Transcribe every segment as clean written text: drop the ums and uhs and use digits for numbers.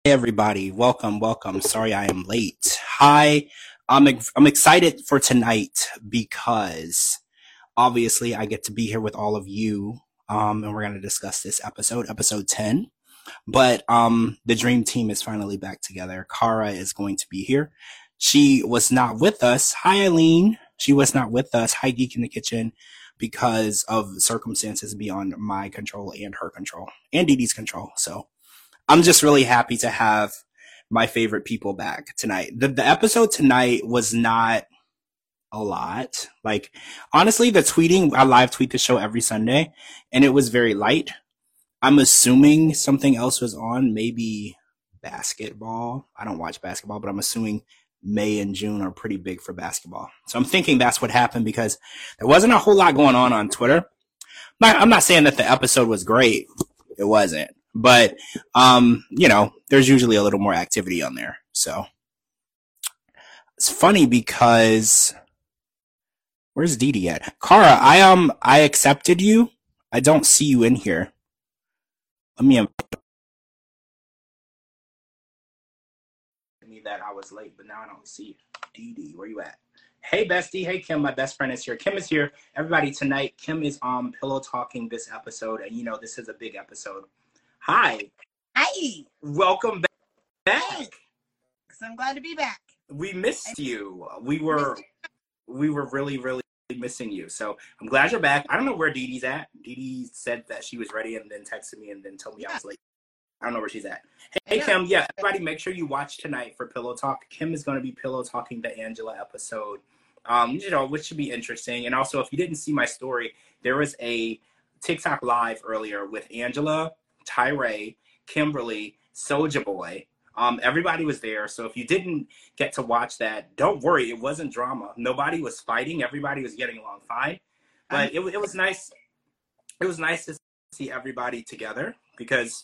Hey everybody, welcome. Sorry I am late. Hi, I'm excited for tonight because obviously I get to be here with all of you, and we're gonna discuss this episode 10. But the dream team is finally back together. Kara is going to be here. She was not with us. Hi Eileen. She was not with us. Hi Geek in the Kitchen because of circumstances beyond my control and her control and Dee Dee's control. So I'm just really happy to have my favorite people back tonight. The episode tonight was not a lot. Like, honestly, the tweeting, I live tweet the show every Sunday, and it was very light. I'm assuming something else was on, maybe basketball. I don't watch basketball, but I'm assuming May and June are pretty big for basketball. So I'm thinking that's what happened because there wasn't a whole lot going on Twitter. I'm not saying that the episode was great. It wasn't. But, there's usually a little more activity on there. So it's funny because where's Dee Dee at? Kara, I accepted you. I don't see you in here. Let me that I was late, but now I don't see you. Dee Dee, where you at? Hey, bestie. Hey, Kim. My best friend is here. Kim is here. Everybody, tonight, Kim is pillow talking this episode, and this is a big episode. Hi. Hi. Welcome back. I'm glad to be back. We missed you. We were really, really missing you. So I'm glad you're back. I don't know where Dee Dee's at. Dee Dee said that she was ready and then texted me and then told me I was late. I don't know where she's at. Hey, Kim. Yeah, everybody make sure you watch tonight for Pillow Talk. Kim is going to be pillow talking the Angela episode, which should be interesting. And also, if you didn't see my story, there was a TikTok live earlier with Angela, Tyree, Kimberly, Soulja Boy. Everybody was there. So if you didn't get to watch that, don't worry. It wasn't drama. Nobody was fighting. Everybody was getting along fine. But it was nice. It was nice to see everybody together because,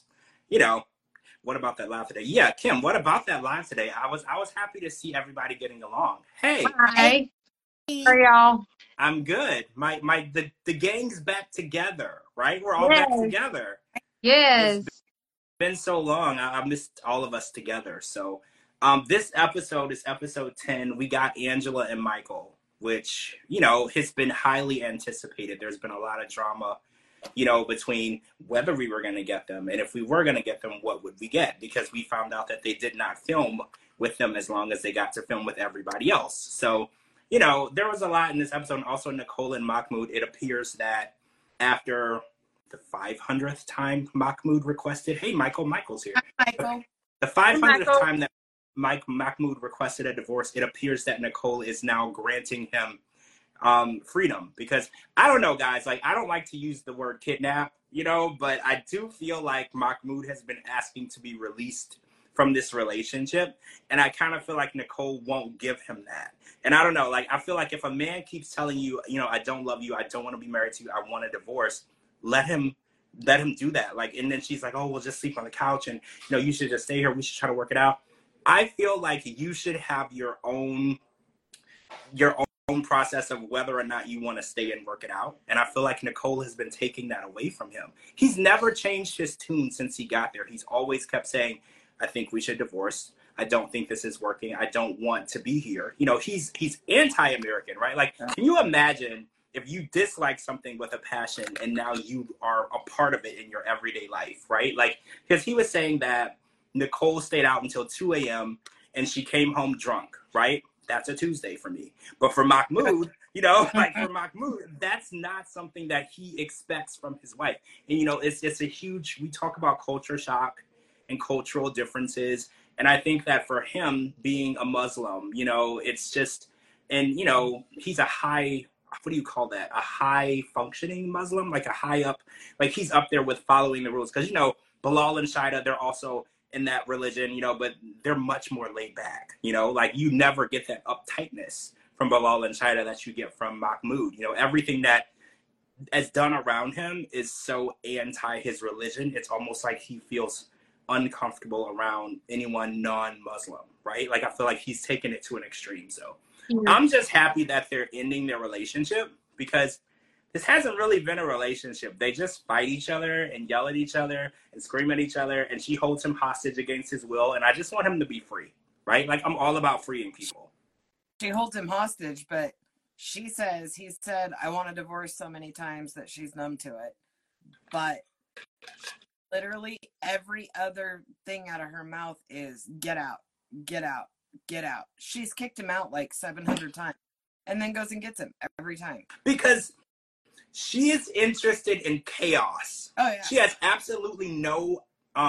what about that live today? Yeah, Kim, what about that live today? I was happy to see everybody getting along. Hey. Hi. How are y'all? I'm good. The gang's back together, right? We're all back together. Yes. It's been so long. I missed all of us together. So this episode is episode 10. We got Angela and Michael, which, has been highly anticipated. There's been a lot of drama, between whether we were going to get them. And if we were going to get them, what would we get? Because we found out that they did not film with them as long as they got to film with everybody else. So, there was a lot in this episode. And also Nicole and Mahmoud, it appears that after the 500th time Mahmoud requested, hey, Michael's here. Michael. The 500th time that Mahmoud requested a divorce, it appears that Nicole is now granting him freedom. Because I don't know, guys, like, I don't like to use the word kidnap, but I do feel like Mahmoud has been asking to be released from this relationship. And I kind of feel like Nicole won't give him that. And I don't know, like, I feel like if a man keeps telling you, I don't love you, I don't want to be married to you, I want a divorce, let him do that. Like, and then she's like, oh, we'll just sleep on the couch and, you should just stay here. We should try to work it out. I feel like you should have your own process of whether or not you want to stay and work it out. And I feel like Nicole has been taking that away from him. He's never changed his tune since he got there. He's always kept saying, I think we should divorce. I don't think this is working. I don't want to be here. He's anti-American, right? Like, can you imagine if you dislike something with a passion and now you are a part of it in your everyday life, right? Like, because he was saying that Nicole stayed out until 2 a.m. and she came home drunk, right? That's a Tuesday for me. But for Mahmoud, that's not something that he expects from his wife. And, it's a huge, we talk about culture shock and cultural differences. And I think that for him being a Muslim, it's just, and, he's a high, what do you call that? A high functioning Muslim, like a high up, like he's up there with following the rules. Because, Bilal and Shida, they're also in that religion, but they're much more laid back, like you never get that uptightness from Bilal and Shida that you get from Mahmoud. Everything that is done around him is so anti his religion. It's almost like he feels uncomfortable around anyone non-Muslim, right? Like, I feel like he's taken it to an extreme. So I'm just happy that they're ending their relationship because this hasn't really been a relationship. They just fight each other and yell at each other and scream at each other, and she holds him hostage against his will, and I just want him to be free, right? Like, I'm all about freeing people. She holds him hostage, but he said, I want a divorce so many times that she's numb to it. But literally every other thing out of her mouth is get out, get out, get out. She's kicked him out like 700 times and then goes and gets him every time. Because she is interested in chaos. Oh, yeah. She has absolutely no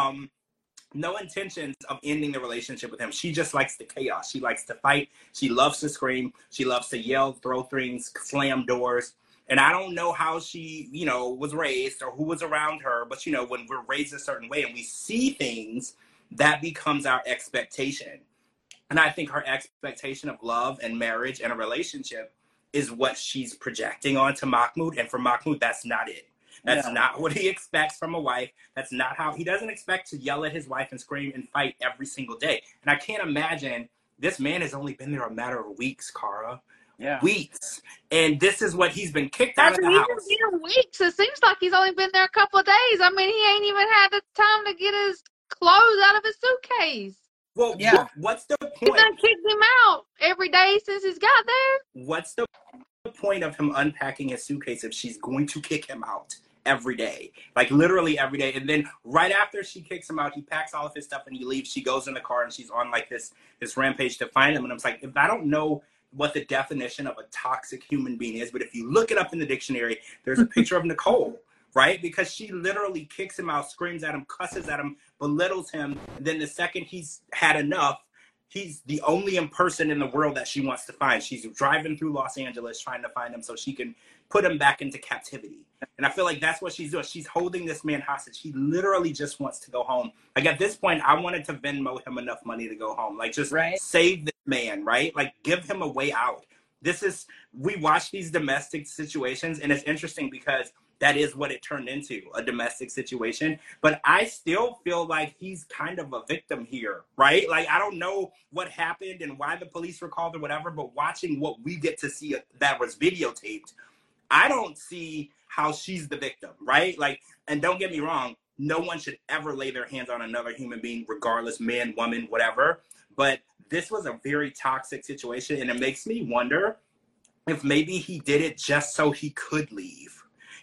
intentions of ending the relationship with him. She just likes the chaos. She likes to fight. She loves to scream. She loves to yell, throw things, slam doors. And I don't know how she, was raised or who was around her. But, when we're raised a certain way and we see things, that becomes our expectation. And I think her expectation of love and marriage and a relationship is what she's projecting onto Mahmoud. And for Mahmoud, that's not it. That's not what he expects from a wife. That's not how he doesn't expect to yell at his wife and scream and fight every single day. And I can't imagine this man has only been there a matter of weeks, Cara. Yeah. Weeks. And this is what he's been kicked out of the house. He's been weeks. It seems like he's only been there a couple of days. I mean, he ain't even had the time to get his clothes out of his suitcase. Well, yeah. What's the point? He's done kicked him out every day since he's got there. What's the point of him unpacking his suitcase if she's going to kick him out every day? Like, literally every day. And then right after she kicks him out, he packs all of his stuff and he leaves. She goes in the car and she's on like this rampage to find him. And I'm like, if I don't know what the definition of a toxic human being is, but if you look it up in the dictionary, there's a picture of Nicole, right? Because she literally kicks him out, screams at him, cusses at him, belittles him. And then the second he's had enough, he's the only person in the world that she wants to find. She's driving through Los Angeles trying to find him so she can put him back into captivity. And I feel like that's what she's doing. She's holding this man hostage. He literally just wants to go home. Like, at this point, I wanted to Venmo him enough money to go home. Like, just save this man, right? Like, give him a way out. We watch these domestic situations, and it's interesting because that is what it turned into, a domestic situation. But I still feel like he's kind of a victim here, right? Like, I don't know what happened and why the police were called or whatever, but watching what we get to see that was videotaped, I don't see how she's the victim, right? Like, and don't get me wrong, no one should ever lay their hands on another human being, regardless, man, woman, whatever. But this was a very toxic situation, and it makes me wonder if maybe he did it just so he could leave.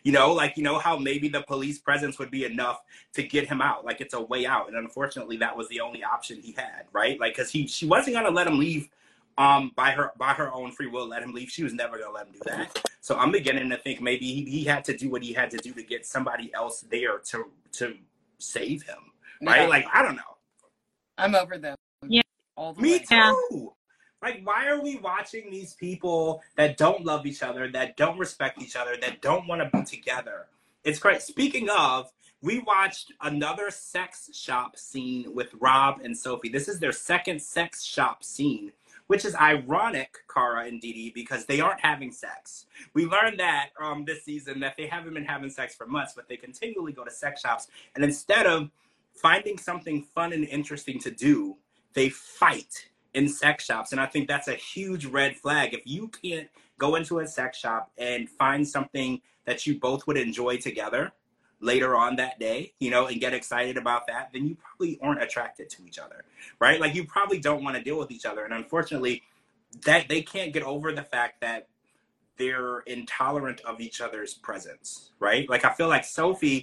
How maybe the police presence would be enough to get him out. Like, it's a way out. And unfortunately, that was the only option he had, right? Like, because she wasn't going to let him leave by her own free will, let him leave. She was never going to let him do that. So I'm beginning to think maybe he had to do what he had to do to get somebody else there to save him, right? Yeah. Like, I don't know. I'm over them. Yeah. All the Me way. too. Yeah. Like, why are we watching these people that don't love each other, that don't respect each other, that don't want to be together? It's great. Speaking of, we watched another sex shop scene with Rob and Sophie. This is their second sex shop scene, which is ironic, Cara and Didi, because they aren't having sex. We learned that this season that they haven't been having sex for months, but they continually go to sex shops. And instead of finding something fun and interesting to do, they fight in sex shops. And I think that's a huge red flag. If you can't go into a sex shop and find something that you both would enjoy together later on that day, and get excited about that, then you probably aren't attracted to each other, right? Like, you probably don't want to deal with each other. And unfortunately, that they can't get over the fact that they're intolerant of each other's presence, right? Like, I feel like Sophie,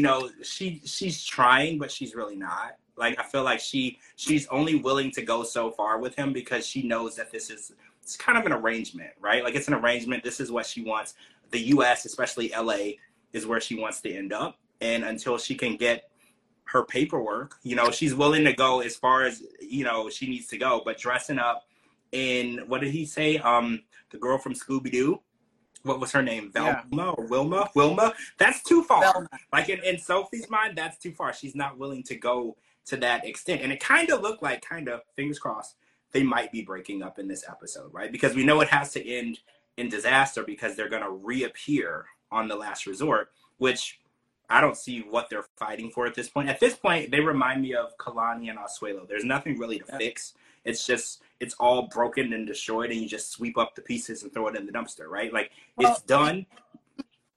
she's trying, but she's really not. Like, I feel like she's only willing to go so far with him because she knows that it's kind of an arrangement, right? Like, it's an arrangement. This is what she wants. The U.S., especially L.A., is where she wants to end up. And until she can get her paperwork, she's willing to go as far as, she needs to go. But dressing up in, what did he say? The girl from Scooby-Doo. What was her name? Velma or Wilma? Wilma? That's too far. Velma. Like, in Sophie's mind, that's too far. She's not willing to go to that extent. And it kind of looked like, fingers crossed, they might be breaking up in this episode, right? Because we know it has to end in disaster because they're going to reappear on The Last Resort, which I don't see what they're fighting for at this point. At this point, they remind me of Kalani and Asuelo. There's nothing really to fix. It's all broken and destroyed, and you just sweep up the pieces and throw it in the dumpster, right? Like, it's done.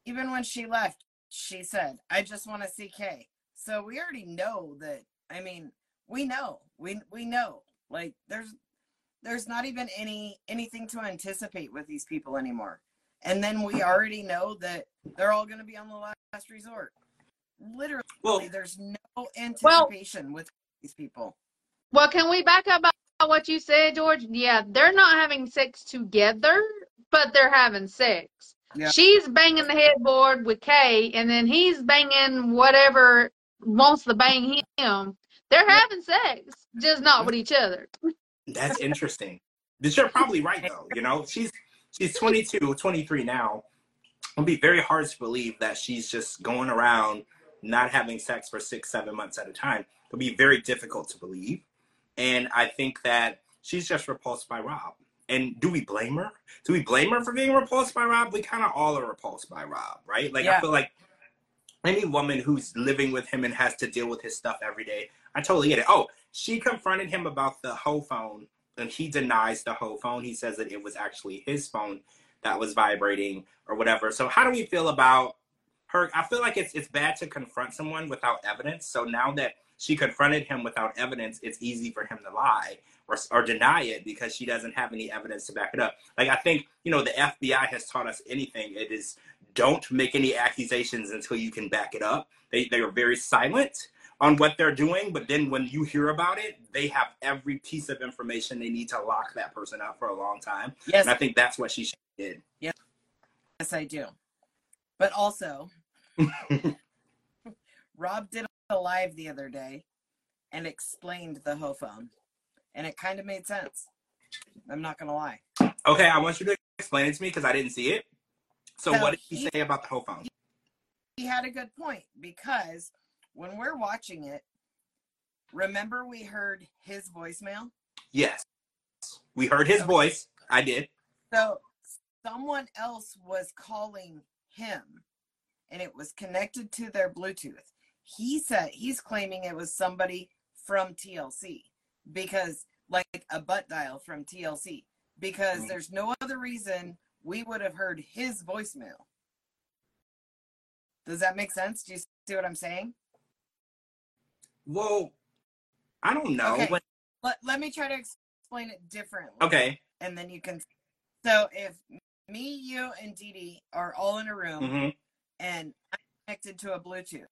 even when she left, she said, I just want to see Kay. So we already know that. I mean, we know. We know. Like there's not even anything to anticipate with these people anymore. And then we already know that they're all going to be on the last resort. Literally, there's no anticipation with these people. Well, can we back up about what you said, George? Yeah, they're not having sex together, but they're having sex. Yeah. She's banging the headboard with Kay, and then he's banging whatever wants to bang him. They're having sex, just not with each other. That's interesting. But you're probably right, though. You know, she's 22, 23 now. It'll be very hard to believe that she's just going around not having sex for 6-7 months at a time. It'll be very difficult to believe. And I think that she's just repulsed by Rob. And do we blame her? Do we blame her for being repulsed by Rob? We kind of all are repulsed by Rob, right? Like, yeah. I feel like any woman who's living with him and has to deal with his stuff every day, I totally get it. Oh, she confronted him about the hoe phone, and he denies the hoe phone. He says that it was actually his phone that was vibrating or whatever. So how do we feel about her? I feel like it's bad to confront someone without evidence. So now that she confronted him without evidence, it's easy for him to lie or deny it because she doesn't have any evidence to back it up. Like, I think, you know, the FBI has taught us anything. It is, don't make any accusations until you can back it up. They are very silent on what they're doing, but then when you hear about it, they have every piece of information they need to lock that person up for a long time. Yes. And I think that's what she did. Yes, I do. But also, Rob did a live the other day and explained the hoe phone. And it kind of made sense. I'm not going to lie. Okay, I want you to explain it to me because I didn't see it. So what did he say about the hoe phone? He had a good point because when we're watching it, remember we heard his voicemail? Yes. We heard his voice. I did. So someone else was calling him and it was connected to their Bluetooth. He said he's claiming it was somebody from TLC because like a butt dial from TLC because there's no other reason we would have heard his voicemail. Does that make sense? Do you see what I'm saying? Well, I don't know. Okay. Let me try to explain it differently. Okay. And then you can. So if me, you, and Dee Dee are all in a room and I'm connected to a Bluetooth,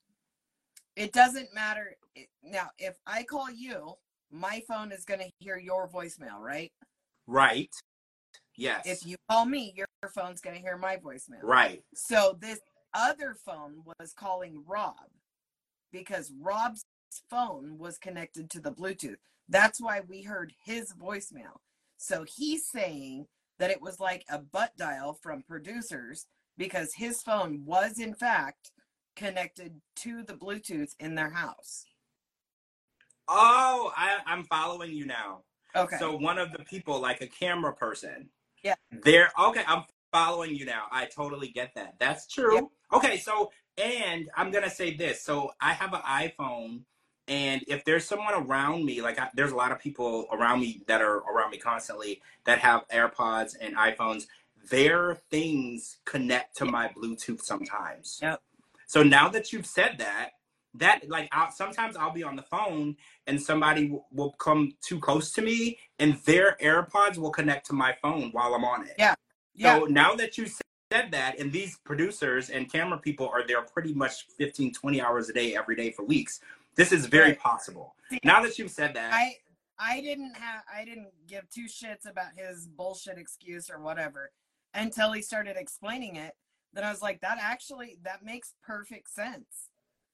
it doesn't matter. Now, if I call you, my phone is going to hear your voicemail, right? Right. Yes. If you call me, your phone's going to hear my voicemail. Right. So this other phone was calling Rob because Rob's phone was connected to the Bluetooth. That's why we heard his voicemail. So he's saying that it was like a butt dial from producers because his phone was in fact connected to the Bluetooth in their house. Oh, I'm following you now. Okay. So one of the people, like a camera person. Yeah. I'm following you now. I totally get that. That's true. Yeah. Okay, so, and I'm going to say this. So I have an iPhone, and if there's someone around me, like there's a lot of people around me that are around me constantly that have AirPods and iPhones, their things connect to my Bluetooth sometimes. Yep. So now that you've said that like sometimes I'll be on the phone and somebody will come too close to me and their AirPods will connect to my phone while I'm on it. Yeah. So now that you said that, and these producers and camera people are there pretty much 15, 20 hours a day, every day for weeks. This is very possible. See, now that you've said that. I didn't give two shits about his bullshit excuse or whatever until he started explaining it. Then I was like, that makes perfect sense.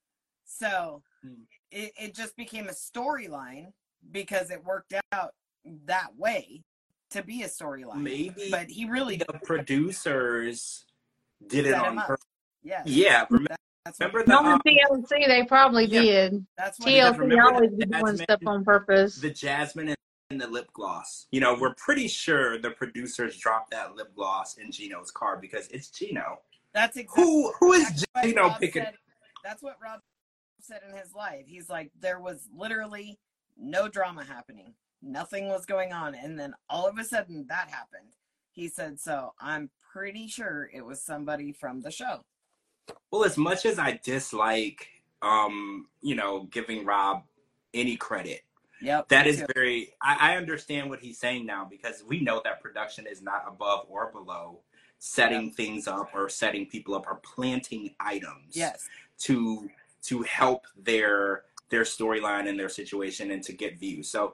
So it just became a storyline because it worked out that way to be a storyline. Maybe, but he really the producers did it on purpose. Yes. Yeah. Remember the TLC? They probably did. That's what TLC always be doing stuff on purpose. The Jasmine and the lip gloss. You know, we're pretty sure the producers dropped that lip gloss in Gino's car because it's Gino. That's exactly who is Gino picking. That's what Rob said in his life. He's like, there was literally no drama happening. Nothing was going on. And then all of a sudden that happened. He said, so I'm pretty sure it was somebody from the show. Well, as much as I dislike, you know, giving Rob any credit, Yep. that is very, I understand what he's saying now, because we know that production is not above or below setting things up or setting people up or planting items to help their storyline and their situation and to get views. So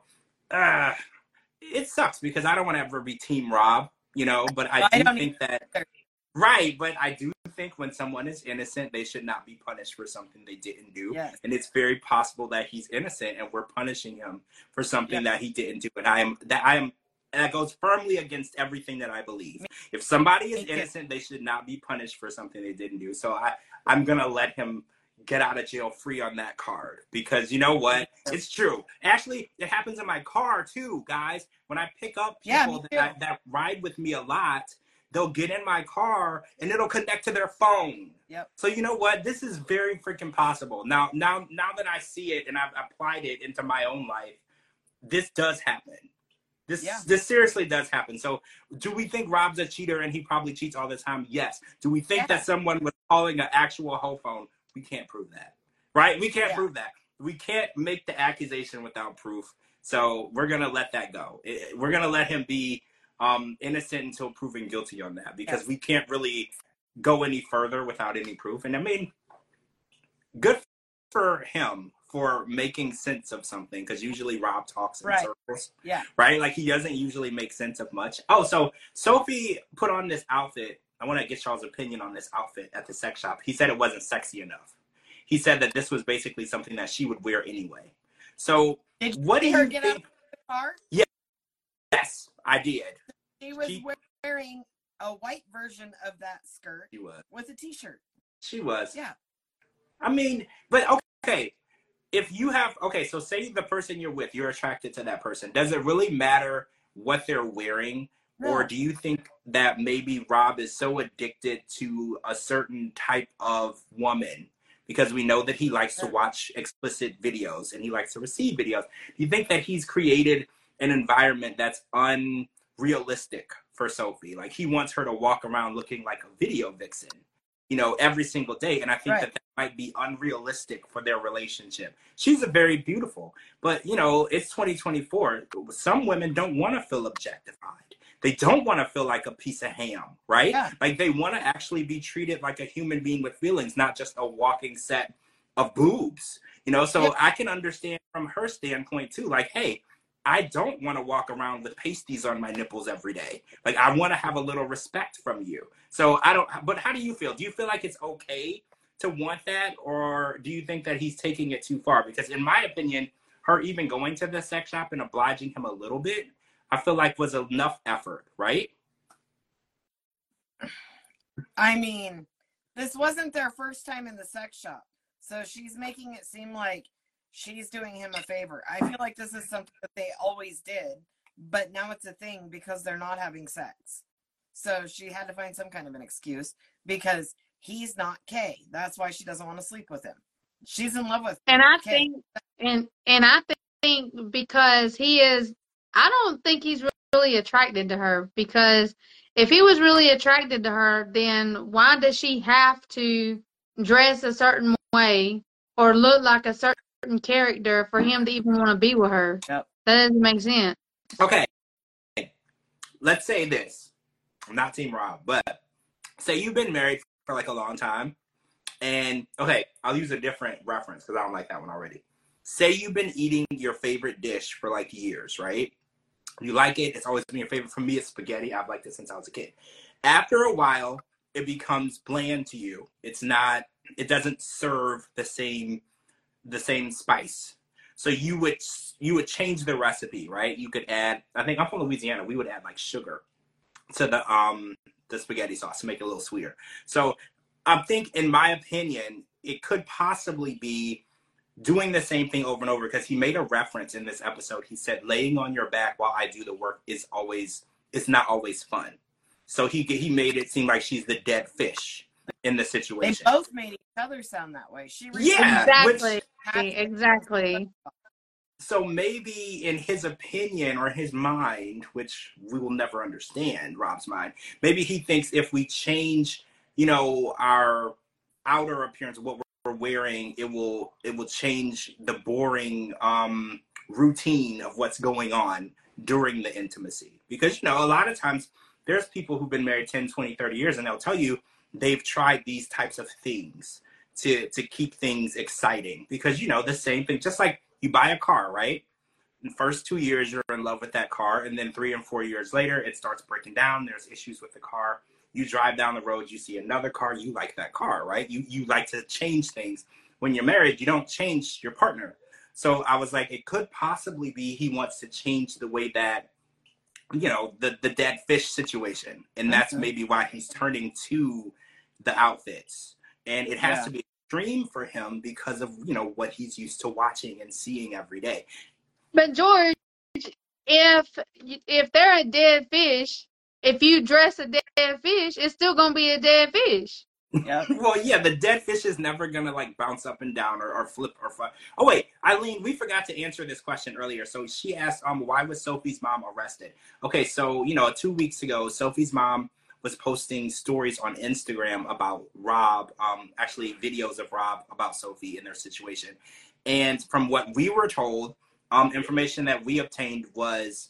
it sucks because I don't want to ever be Team Rob, you know, but I do think that, right, but I do think when someone is innocent, they should not be punished for something they didn't do. Yes. And it's very possible that he's innocent and we're punishing him for something that he didn't do. And that goes firmly against everything that I believe. If somebody is innocent, they should not be punished for something they didn't do. So I'm going to let him get out of jail free on that card, because you know what? It's true. Actually, it happens in my car too, guys. When I pick up people that ride with me a lot, they'll get in my car and it'll connect to their phone. Yep. So you know what? This is very freaking possible. Now that I see it and I've applied it into my own life, this does happen. This seriously does happen. So do we think Rob's a cheater and he probably cheats all the time? Yes. Do we think that someone was calling an actual hoe phone? We can't prove that, right? We can't prove that. We can't make the accusation without proof. So we're going to let that go. We're going to let him be innocent until proven guilty on that, because we can't really go any further without any proof. And I mean, good for him for making sense of something, because usually Rob talks in circles. Yeah. Right? Like, he doesn't usually make sense of much. Oh, so Sophie put on this outfit. I want to get y'all's opinion on this outfit at the sex shop. He said it wasn't sexy enough. He said that this was basically something that she would wear anyway. So what do you think? Out of the car? Yeah. Yes, I did. She was wearing a white version of that skirt. She was. With a t-shirt. She was. Yeah. I mean, but okay. If you have, so say the person you're with, you're attracted to that person. Does it really matter what they're wearing? No. Or do you think that maybe Rob is so addicted to a certain type of woman, because we know that he likes to watch explicit videos and he likes to receive videos? Do you think that he's created an environment that's unrealistic for Sophie? Like, he wants her to walk around looking like a video vixen, you know, every single day. And I think that might be unrealistic for their relationship. She's very beautiful, but you know, it's 2024. Some women don't want to feel objectified. They don't want to feel like a piece of ham, right? Yeah. Like, they want to actually be treated like a human being with feelings, not just a walking set of boobs, you know? So I can understand from her standpoint too, like, hey, I don't want to walk around with pasties on my nipples every day. Like, I want to have a little respect from you. So but how do you feel? Do you feel like it's okay to want that? Or do you think that he's taking it too far? Because in my opinion, her even going to the sex shop and obliging him a little bit, I feel like was enough effort, right? I mean, this wasn't their first time in the sex shop. So she's making it seem like she's doing him a favor. I feel like this is something that they always did, but now it's a thing because they're not having sex. So she had to find some kind of an excuse because he's not Kay. That's why she doesn't want to sleep with him. She's in love with him. I Kay. think, and I think because he is, I don't think he's really attracted to her, because if he was really attracted to her, then why does she have to dress a certain way or look like a certain character for him to even want to be with her? Yep. That doesn't make sense. Okay. Let's say this. I'm not Team Rob, but say you've been married for like a long time. And, I'll use a different reference because I don't like that one already. Say you've been eating your favorite dish for like years, right? You like it. It's always been your favorite. For me, it's spaghetti. I've liked it since I was a kid. After a while, it becomes bland to you. It doesn't serve the same spice. So you would change the recipe, right? You could add, I think I'm from Louisiana, we would add like sugar to the spaghetti sauce to make it a little sweeter. So I think, in my opinion, it could possibly be doing the same thing over and over, because he made a reference in this episode. He said, laying on your back while I do the work is not always fun. So he made it seem like she's the dead fish in the situation. They both made each other sound that way. Exactly. So maybe in his opinion or his mind, which we will never understand, Rob's mind, maybe he thinks if we change, our outer appearance, what we're wearing, it will change the boring routine of what's going on during the intimacy. Because, a lot of times there's people who've been married 10, 20, 30 years, and they'll tell you they've tried these types of things to keep things exciting. Because, the same thing, just like you buy a car, right? In the first 2 years, you're in love with that car. And then 3 and 4 years later, it starts breaking down. There's issues with the car. You drive down the road, you see another car. You like that car, right? You like to change things. When you're married, you don't change your partner. So I was like, it could possibly be he wants to change the way that, the dead fish situation. And that's maybe why he's turning to the outfits. And it has to be extreme for him because of, what he's used to watching and seeing every day. But George, if they're a dead fish, if you dress a dead fish, it's still gonna be a dead fish. Yep. Well, yeah, the dead fish is never gonna like bounce up and down or flip or fly. Oh wait, Eileen, we forgot to answer this question earlier. So she asked, why was Sophie's mom arrested? Okay, so 2 weeks ago, Sophie's mom was posting stories on Instagram about Rob, actually videos of Rob about Sophie and their situation. And from what we were told, information that we obtained was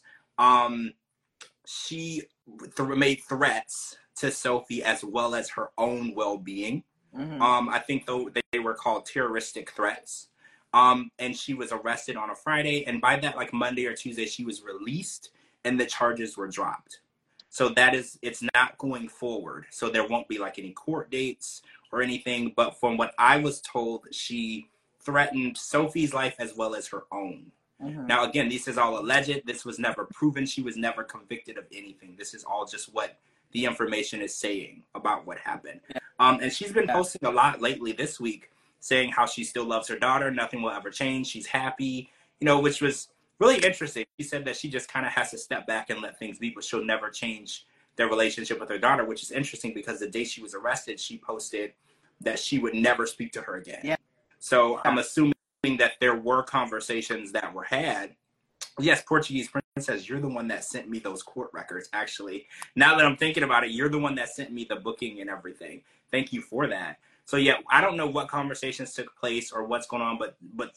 she made threats to Sophie as well as her own well-being. Mm-hmm. I think though they were called terroristic threats. And she was arrested on a Friday, and by that like Monday or Tuesday she was released and the charges were dropped. So it's not going forward. So there won't be like any court dates or anything. But from what I was told, she threatened Sophie's life as well as her own. Mm-hmm. Now, again, this is all alleged. This was never proven. She was never convicted of anything. This is all just what the information is saying about what happened. And she's been posting a lot lately this week saying how she still loves her daughter. Nothing will ever change. She's happy, which was really interesting. She said that she just kind of has to step back and let things be, but she'll never change their relationship with her daughter, which is interesting because the day she was arrested, she posted that she would never speak to her again. Yeah. So I'm assuming that there were conversations that were had. Yes, Portuguese Princess, you're the one that sent me those court records, actually. Now that I'm thinking about it, you're the one that sent me the booking and everything. Thank you for that. So, yeah, I don't know what conversations took place or what's going on, but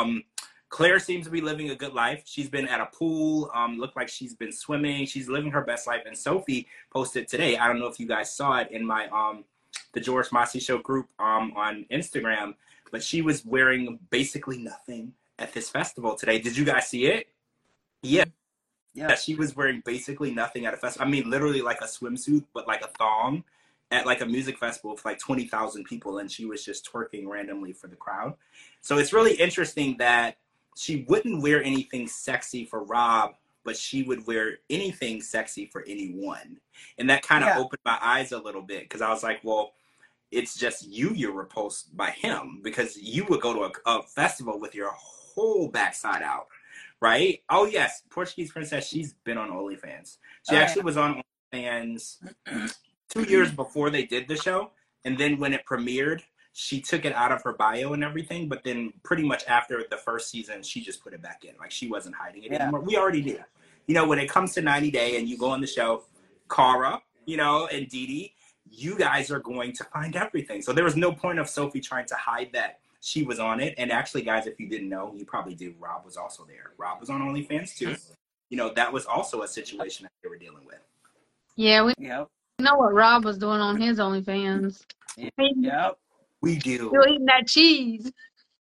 Claire seems to be living a good life. She's been at a pool, looked like she's been swimming. She's living her best life. And Sophie posted today, I don't know if you guys saw it in my the George Mossey Show group on Instagram, but she was wearing basically nothing at this festival today. Did you guys see it? Yeah. Yeah, she was wearing basically nothing at a festival. I mean, literally like a swimsuit, but like a thong at like a music festival with like 20,000 people. And she was just twerking randomly for the crowd. So it's really interesting that she wouldn't wear anything sexy for Rob, but she would wear anything sexy for anyone. And that kind of opened my eyes a little bit because I was like, well, it's just you're repulsed by him because you would go to a festival with your whole backside out, right? Oh, yes. Portuguese Princess, she's been on OnlyFans. She actually was on OnlyFans 2 years before they did the show. And then when it premiered, she took it out of her bio and everything. But then pretty much after the first season, she just put it back in. Like she wasn't hiding it anymore. We already did. When it comes to 90 Day and you go on the show, Cara, and Dee Dee, you guys are going to find everything. So there was no point of Sophie trying to hide that she was on it. And actually, guys, if you didn't know, you probably do. Rob was also there. Rob was on OnlyFans too. That was also a situation that they were dealing with. Yeah, we know what Rob was doing on his OnlyFans. Yep. We do. Still eating that cheese.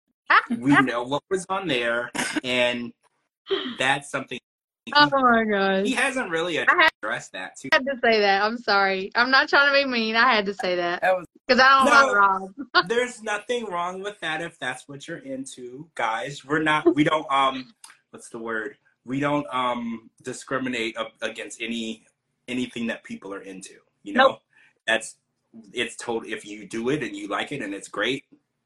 We know what was on there, and that's something. Oh my gosh. He hasn't really addressed that too. I had to say that. I'm sorry. I'm not trying to be mean. I had to say that. Because I don't like Rob. There's nothing wrong with that if that's what you're into, guys. We don't what's the word? We don't discriminate against anything that people are into. Nope. It's total. If you do it and you like it and it's great,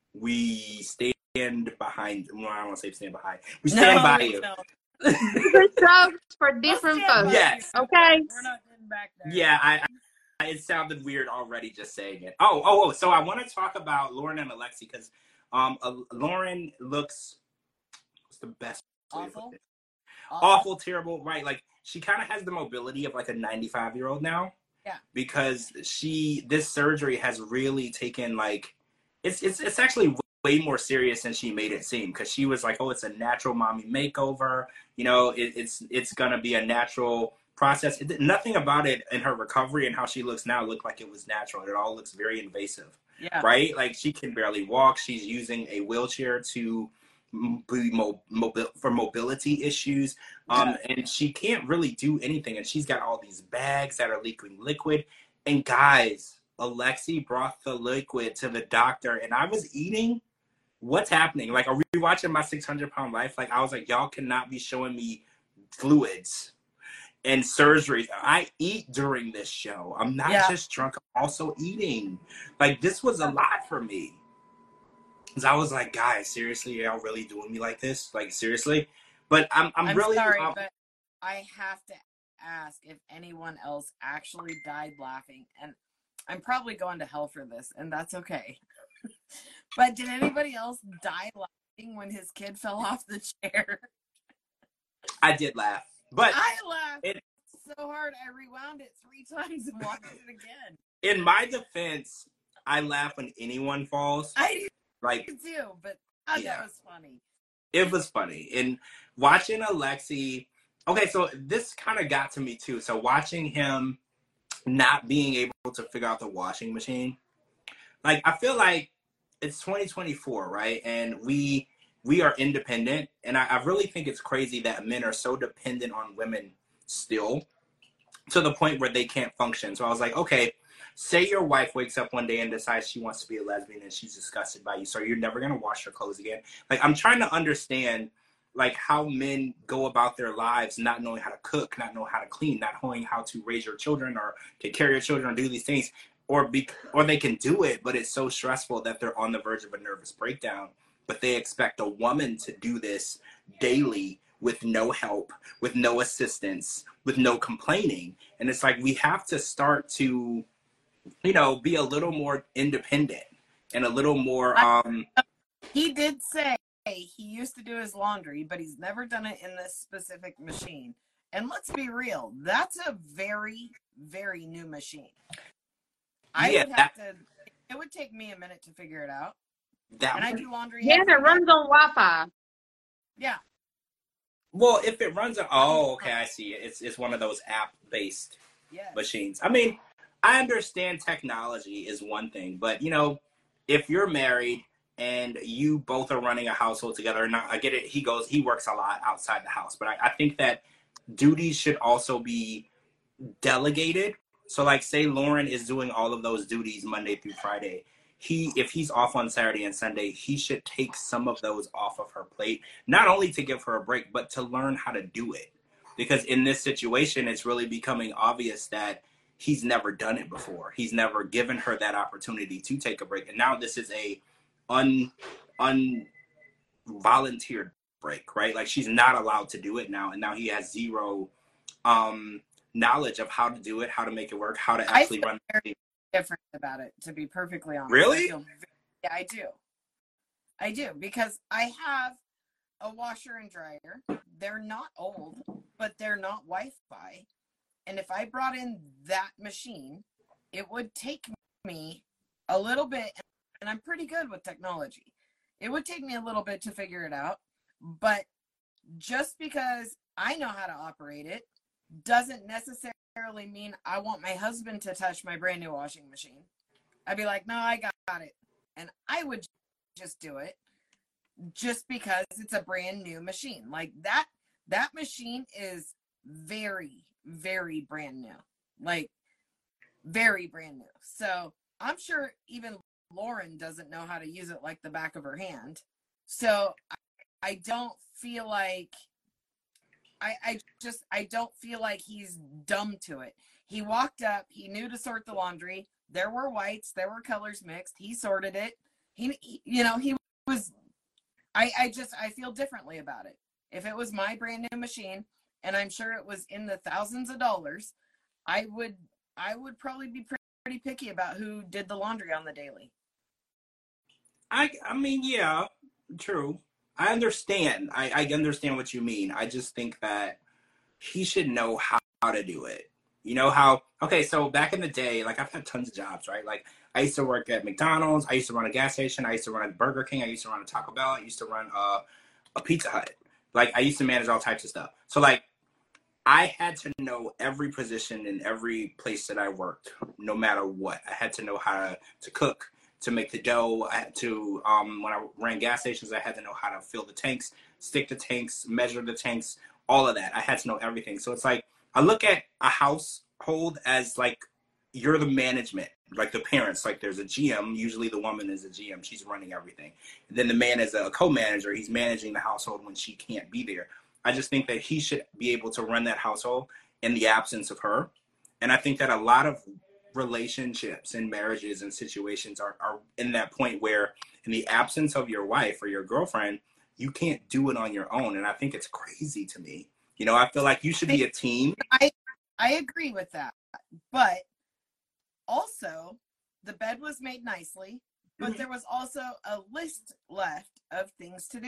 we stand behind. Well, I don't want to say stand behind. We stand by you. Different strokes for different folks. Yes. Okay. We're not getting back there. Yeah, it sounded weird already just saying it. Oh. So I want to talk about Lauren and Alexi because Lauren looks. What's the best Awful. Awful, terrible, right? Like she kind of has the mobility of like a 95-year-old now. Yeah. Because this surgery has really taken like, it's actually way more serious than she made it seem. Because she was like, oh, it's a natural mommy makeover. You know, it's gonna be a natural process. Nothing about it in her recovery and how she looks now looked like it was natural. It all looks very invasive. Yeah. Right? Like she can barely walk. She's using a wheelchair to be for mobility issues. And she can't really do anything. And she's got all these bags that are leaking liquid. And guys, Alexi brought the liquid to the doctor, and I was eating. What's happening? Like, are we watching My 600-Pound Life? Like, I was like, y'all cannot be showing me fluids and surgeries. I eat during this show. I'm not just drunk, I'm also eating. Like, this was a lot for me. Because I was like, guys, seriously, y'all really doing me like this? Like, seriously? But I'm really sorry, but I have to ask if anyone else actually died laughing. And I'm probably going to hell for this, and that's okay. But did anybody else die laughing when his kid fell off the chair? I did laugh. But I laughed so hard I rewound it 3 times and watched it again. In my defense, I laugh when anyone falls. I do like too, but that was funny. It was funny. And watching Alexi, okay, so this kind of got to me too. So watching him not being able to figure out the washing machine, like I feel like it's 2024, right? And we are independent, and I really think it's crazy that men are so dependent on women still, to the point where they can't function. So I was like, okay, say your wife wakes up one day and decides she wants to be a lesbian and she's disgusted by you, so you're never gonna wash your clothes again. Like, I'm trying to understand like how men go about their lives not knowing how to cook, not knowing how to clean, not knowing how to raise your children or take care of your children or do these things, or they can do it, but it's so stressful that they're on the verge of a nervous breakdown. But they expect a woman to do this daily with no help, with no assistance, with no complaining. And it's like, we have to start to, you know, be a little more independent and a little more He did say he used to do his laundry, but he's never done it in this specific machine. And let's be real, that's a very, very new machine. It would take me a minute to figure it out. And I do laundry. Yeah, and it runs on Wi-Fi. Yeah. Well, if it runs on, okay, I see it. It's one of those app-based machines. I mean, I understand technology is one thing, but you know, if you're married and you both are running a household together, and I get it, he works a lot outside the house, but I think that duties should also be delegated. So like, say Lauren is doing all of those duties Monday through Friday. If he's off on Saturday and Sunday, he should take some of those off of her plate, not only to give her a break, but to learn how to do it. Because in this situation, it's really becoming obvious that he's never done it before. He's never given her that opportunity to take a break. And now this is a unvolunteered break, right? Like, she's not allowed to do it now. And now he has zero knowledge of how to do it, how to make it work, how to actually run. Different about it, to be perfectly honest. Really? Yeah, I do, because I have a washer and dryer. They're not old, but they're not Wi-Fi. And if I brought in that machine, it would take me a little bit, and I'm pretty good with technology. It would take me a little bit to figure it out, but just because I know how to operate it doesn't necessarily mean I want my husband to touch my brand new washing machine. I'd be like, no, I got it. And I would just do it just because it's a brand new machine. Like that machine is very, very brand new. Like, very brand new. So I'm sure even Lauren doesn't know how to use it like the back of her hand. So I don't feel like I don't feel like he's dumb to it. He walked up, he knew to sort the laundry. There were whites, there were colors mixed. He sorted it. I feel differently about it. If it was my brand new machine, and I'm sure it was in the thousands of dollars, I would probably be pretty picky about who did the laundry on the daily. I mean, yeah, true. I understand. I understand what you mean. I just think that he should know how to do it. You know how, okay, so back in the day, like I've had tons of jobs, right? Like I used to work at McDonald's, I used to run a gas station, I used to run a Burger King, I used to run a Taco Bell, I used to run a Pizza Hut. Like I used to manage all types of stuff. So like I had to know every position in every place that I worked, no matter what. I had to know how to cook, to make the dough. I had to, when I ran gas stations, I had to know how to fill the tanks, stick the tanks, measure the tanks, all of that. I had to know everything. So it's like, I look at a household as like, you're the management, like the parents, like there's a GM, usually the woman is a GM, she's running everything. And then the man is a co-manager, he's managing the household when she can't be there. I just think that he should be able to run that household in the absence of her. And I think that a lot of relationships and marriages and situations are in that point where in the absence of your wife or your girlfriend, you can't do it on your own. And I think it's crazy to me. You know, I feel like you should be a team. I agree with that. But also, the bed was made nicely, but there was also a list left of things to do.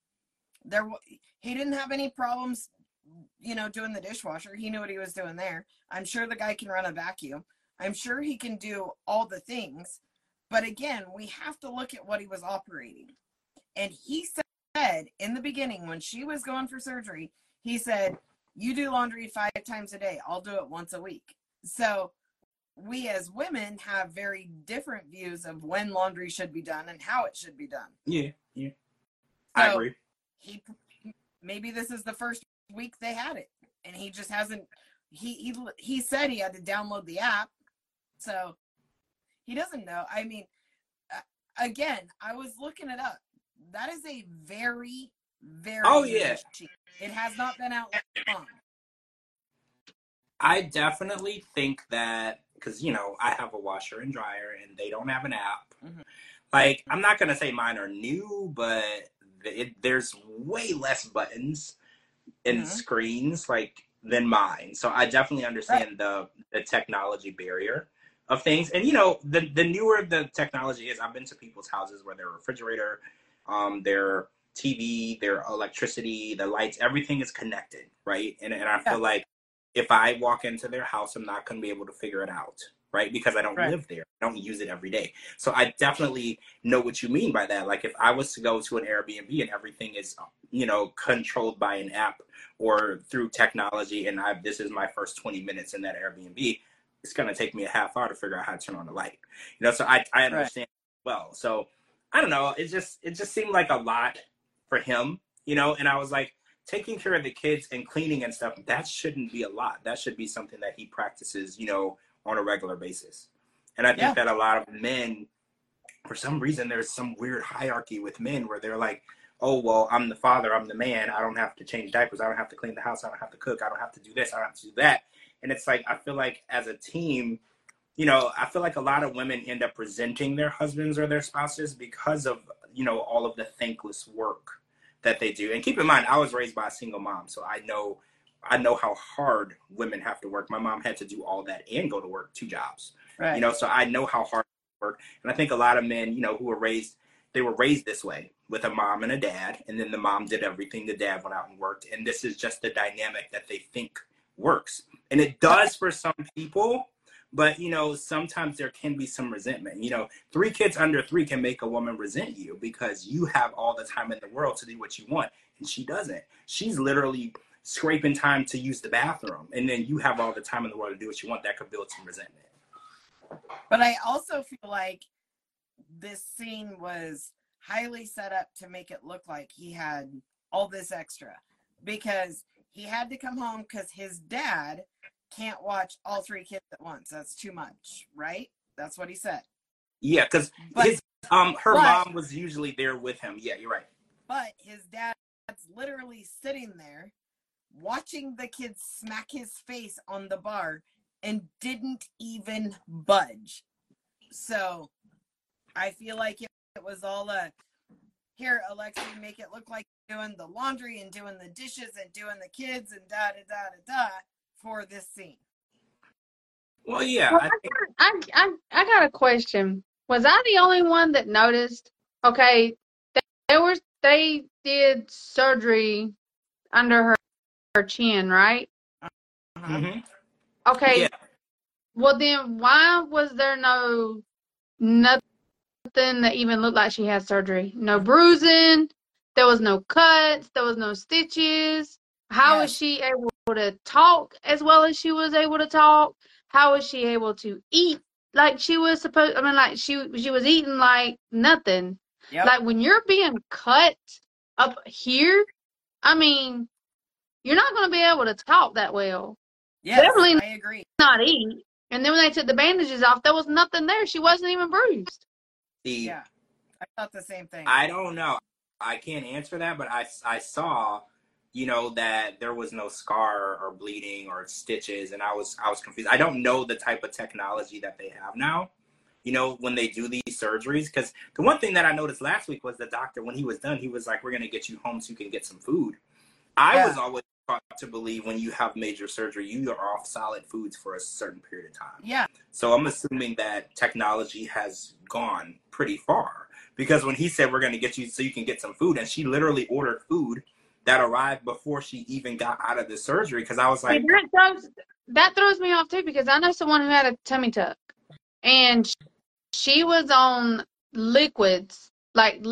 He didn't have any problems, you know, doing the dishwasher. He knew what he was doing there. I'm sure the guy can run a vacuum. I'm sure he can do all the things. But again, we have to look at what he was operating. And he said in the beginning, when she was going for surgery, he said, you do laundry 5 times a day. I'll do it once a week. So we as women have very different views of when laundry should be done and how it should be done. Yeah. So I agree. Maybe this is the first week they had it, and he just hasn't. He said he had to download the app, so he doesn't know. I mean, again, I was looking it up. That is a very, very. Oh yeah. Cheap. It has not been out long. I definitely think that because you know I have a washer and dryer, and they don't have an app. Mm-hmm. Like I'm not gonna say mine are new, but there's way less buttons and screens like than mine. So I definitely understand the technology barrier of things. And you know, the newer the technology is, I've been to people's houses where their refrigerator, their TV, their electricity, the lights, everything is connected, right? And I feel like if I walk into their house, I'm not going to be able to figure it out, right? Because I don't live there. I don't use it every day. So I definitely know what you mean by that. Like if I was to go to an Airbnb and everything is, you know, controlled by an app or through technology, and this is my first 20 minutes in that Airbnb, it's going to take me a half hour to figure out how to turn on the light. You know, so I understand well. So I don't know. It just seemed like a lot for him, you know, and I was like, taking care of the kids and cleaning and stuff, that shouldn't be a lot. That should be something that he practices, you know, on a regular basis. And I think that a lot of men, for some reason, there's some weird hierarchy with men where they're like, oh, well, I'm the father, I'm the man, I don't have to change diapers, I don't have to clean the house, I don't have to cook, I don't have to do this, I don't have to do that. And it's like, I feel like as a team, you know, I feel like a lot of women end up resenting their husbands or their spouses because of, you know, all of the thankless work that they do. And keep in mind, I was raised by a single mom, so I know how hard women have to work. My mom had to do all that and go to work 2 jobs. Right. You know, so I know how hard they work. And I think a lot of men, you know, who were raised this way with a mom and a dad, and then the mom did everything, the dad went out and worked. And this is just the dynamic that they think works. And it does for some people, but, you know, sometimes there can be some resentment. You know, 3 kids under 3 can make a woman resent you because you have all the time in the world to do what you want, and she doesn't. She's literally scraping time to use the bathroom, and then you have all the time in the world to do what you want. That could build some resentment. But I also feel like this scene was highly set up to make it look like he had all this extra, because he had to come home because his dad can't watch all 3 kids at once. That's too much, right? That's what he said. Yeah, because her mom was usually there with him. Yeah, you're right. But his dad's literally sitting there watching the kid smack his face on the bar and didn't even budge. So I feel like it was all here, Alexi, make it look like doing the laundry and doing the dishes and doing the kids and da-da-da-da-da for this scene. Well, yeah. Well, I got a question. Was I the only one that noticed? Okay, there was they did surgery under her chin, right? Uh-huh. Mm-hmm. Okay. Yeah. Well, then why was there nothing that even looked like she had surgery? No bruising. There was no cuts. There was no stitches. How was Yes. she able to talk as well as she was able to talk? How was she able to eat like she was supposed? I mean, like she was eating like nothing. Yep. Like when you're being cut up here, I mean, you're not going to be able to talk that well. Yes, Definitely I agree. not eat. And then when they took the bandages off, there was nothing there. She wasn't even bruised. Yeah, I thought the same thing. I don't know. I can't answer that, but I saw, you know, that there was no scar or bleeding or stitches, and I was confused. I don't know the type of technology that they have now, you know, when they do these surgeries. Because the one thing that I noticed last week was the doctor, when he was done, he was like, "We're gonna get you home so you can get some food." I was always taught to believe when you have major surgery, you are off solid foods for a certain period of time. Yeah. So I'm assuming that technology has gone pretty far, because when he said we're going to get you so you can get some food, and she literally ordered food that arrived before she even got out of the surgery, because I was like, that throws me off too, because I know someone who had a tummy tuck, and she was on liquids, like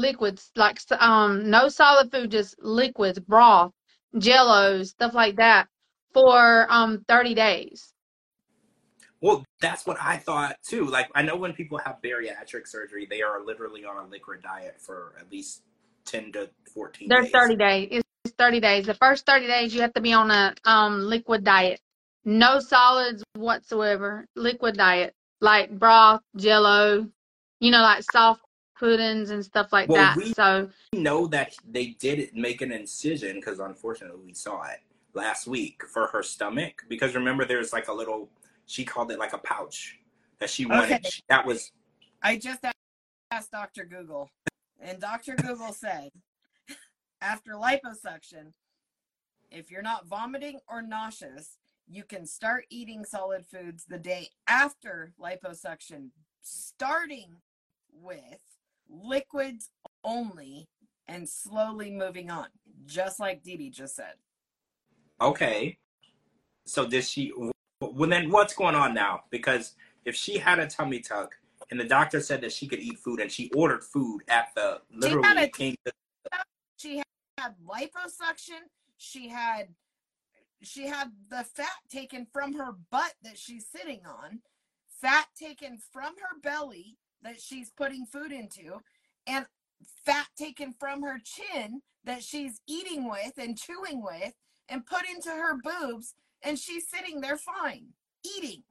no solid food, just liquids, broth, jellos, stuff like that, for 30 days. well, that's what I thought too. Like, I know when people have bariatric surgery, they are literally on a liquid diet for at least 10 to 14 They're days. 30 days. It's 30 days. The first 30 days you have to be on a liquid diet. No solids whatsoever. Liquid diet. Like broth, jello, like soft puddings and stuff like that. We So know that they did make an incision, because unfortunately we saw it last week, for her stomach, because remember there's like a little, she called it like a pouch that she wanted. Okay. That was, I just asked Dr. Google, and Dr. Google said, after liposuction, if you're not vomiting or nauseous, you can start eating solid foods the day after liposuction, starting with liquids only and slowly moving on, just like Dee Dee just said. okay. So did she, well then what's going on now? Because if she had a tummy tuck and the doctor said that she could eat food, and she ordered food at the, literally came to, she had liposuction, she had the fat taken from her butt that she's sitting on, fat taken from her belly that she's putting food into, and fat taken from her chin that she's eating with and chewing with and put into her boobs, and she's sitting there fine, eating.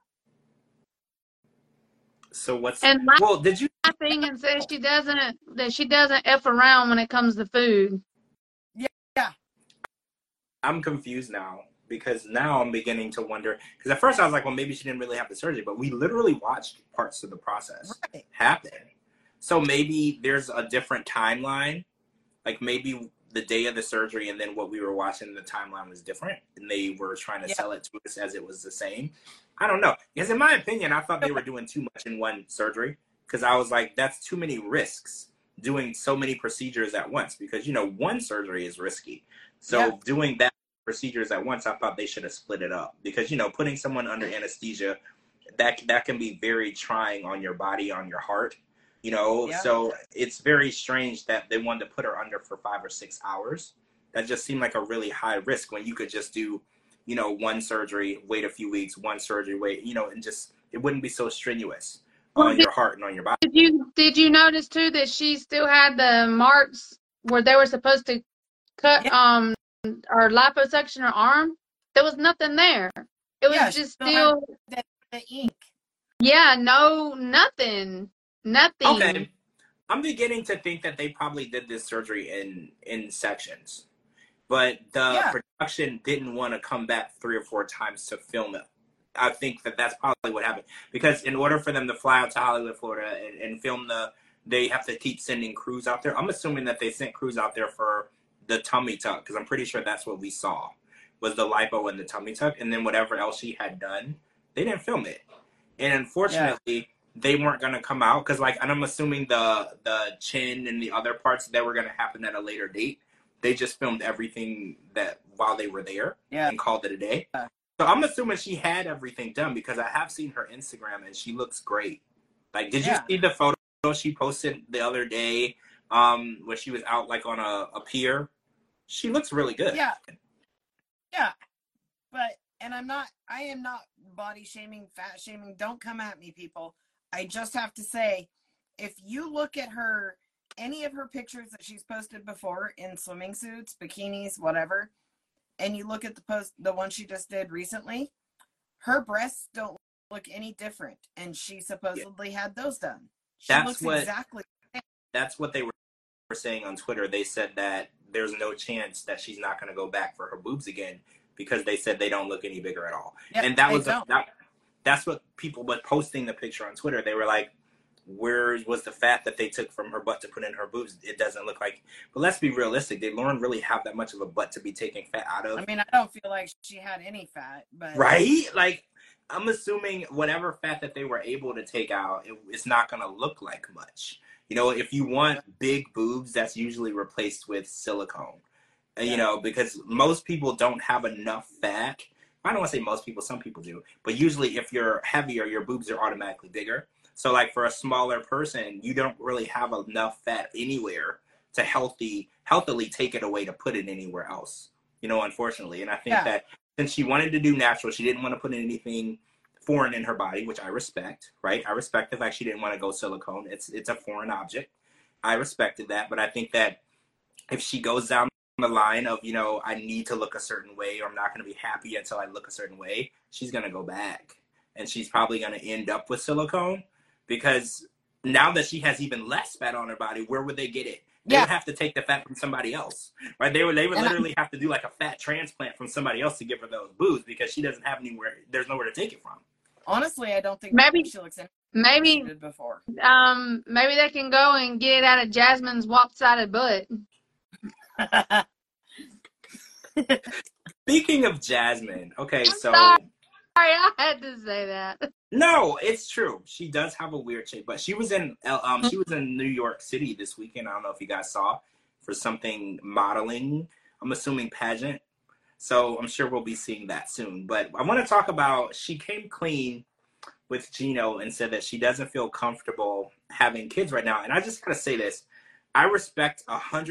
So what's, and well, did you, laughing and says she doesn't F around when it comes to food. Yeah. I'm confused now, because now I'm beginning to wonder, because at first I was like, well, maybe she didn't really have the surgery, but we literally watched parts of the process happen. So maybe there's a different timeline, like maybe the day of the surgery and then what we were watching, the timeline was different, and they were trying to sell it to us as it was the same. I don't know, because in my opinion, I thought they were doing too much in one surgery, because I was like, that's too many risks doing so many procedures at once, because one surgery is risky. So doing that procedures at once, I thought they should have split it up, because putting someone under anesthesia, that can be very trying on your body, on your heart, so it's very strange that they wanted to put her under for 5 or 6 hours. That just seemed like a really high risk, when you could just do one surgery, wait a few weeks, one surgery, wait, and just, it wouldn't be so strenuous on your heart and on your body. Did you notice too that she still had the marks where they were supposed to cut or liposuction her arm? There was nothing there. It was just still the ink. Yeah, no, nothing. Okay, I'm beginning to think that they probably did this surgery in sections, but the production didn't want to come back 3 or 4 times to film it. I think that's probably what happened, because in order for them to fly out to Hollywood, Florida, and film they have to keep sending crews out there. I'm assuming that they sent crews out there for the tummy tuck, because I'm pretty sure that's what we saw, was the lipo and the tummy tuck, and then whatever else she had done, they didn't film it. And unfortunately, they weren't going to come out because, like, and I'm assuming the chin and the other parts that were going to happen at a later date. They just filmed everything that while they were there and called it a day. So I'm assuming she had everything done because I have seen her Instagram and she looks great. Like, did you see the photo she posted the other day where she was out like on a pier? She looks really good. Yeah. But, and I am not body shaming, fat shaming. Don't come at me, people. I just have to say, if you look at any of her pictures that she's posted before in swimming suits, bikinis, whatever, and you look at the one she just did recently, her breasts don't look any different. And she supposedly had those done. That's what they were saying on Twitter. They said that there's no chance that she's not going to go back for her boobs again because they said they don't look any bigger at all. Yep, and that's what people were posting the picture on Twitter. They were like, where was the fat that they took from her butt to put in her boobs? It doesn't look like. But let's be realistic. Did Lauren really have that much of a butt to be taking fat out of? I mean, I don't feel like she had any fat, but right? Like, I'm assuming whatever fat that they were able to take out, it's not going to look like much. You know, if you want big boobs, that's usually replaced with silicone. You know, because most people don't have enough fat. I don't want to say most people, some people do. But usually if you're heavier, your boobs are automatically bigger. So like for a smaller person, you don't really have enough fat anywhere to healthily take it away to put it anywhere else, you know, unfortunately. And I think that since she wanted to do natural, she didn't want to put in anything foreign in her body, which I respect, right? I respect the fact she didn't want to go silicone. It's a foreign object. I respected that. But I think that if she goes down the line of, you know, I need to look a certain way or I'm not going to be happy until I look a certain way, she's going to go back. And she's probably going to end up with silicone. Because now that she has even less fat on her body, where would they get it? They would have to take the fat from somebody else, right? They would literally have to do like a fat transplant from somebody else to give her those boobs because she doesn't have anywhere. There's nowhere to take it from. Honestly, I don't think she looks maybe did before. Maybe they can go and get it out of Jasmine's lopsided butt. Speaking of Jasmine, okay, so. Sorry, I had to say that. No, it's true. She does have a weird shape, but she was in New York City this weekend. I don't know if you guys saw for something modeling. I'm assuming pageant. So I'm sure we'll be seeing that soon. But I want to talk about she came clean with Gino and said that she doesn't feel comfortable having kids right now. And I just gotta say this: I respect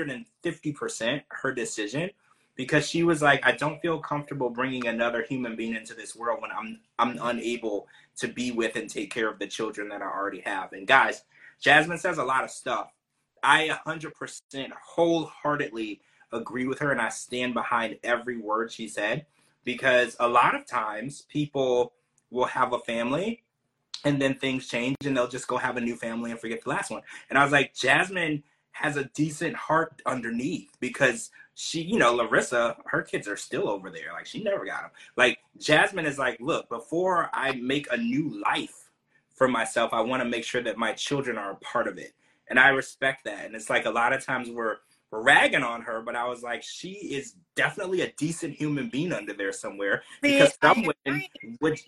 150% her decision. Because she was like, I don't feel comfortable bringing another human being into this world when I'm unable to be with and take care of the children that I already have. And guys, Jasmine says a lot of stuff. I 100% wholeheartedly agree with her, and I stand behind every word she said. Because a lot of times people will have a family and then things change and they'll just go have a new family and forget the last one. And I was like, Jasmine has a decent heart underneath because she, you know, Larissa, her kids are still over there. Like, she never got them. Like, Jasmine is like, look, before I make a new life for myself, I want to make sure that my children are a part of it. And I respect that. And it's like a lot of times we're ragging on her, but I was like, she is definitely a decent human being under there somewhere. Because some women would.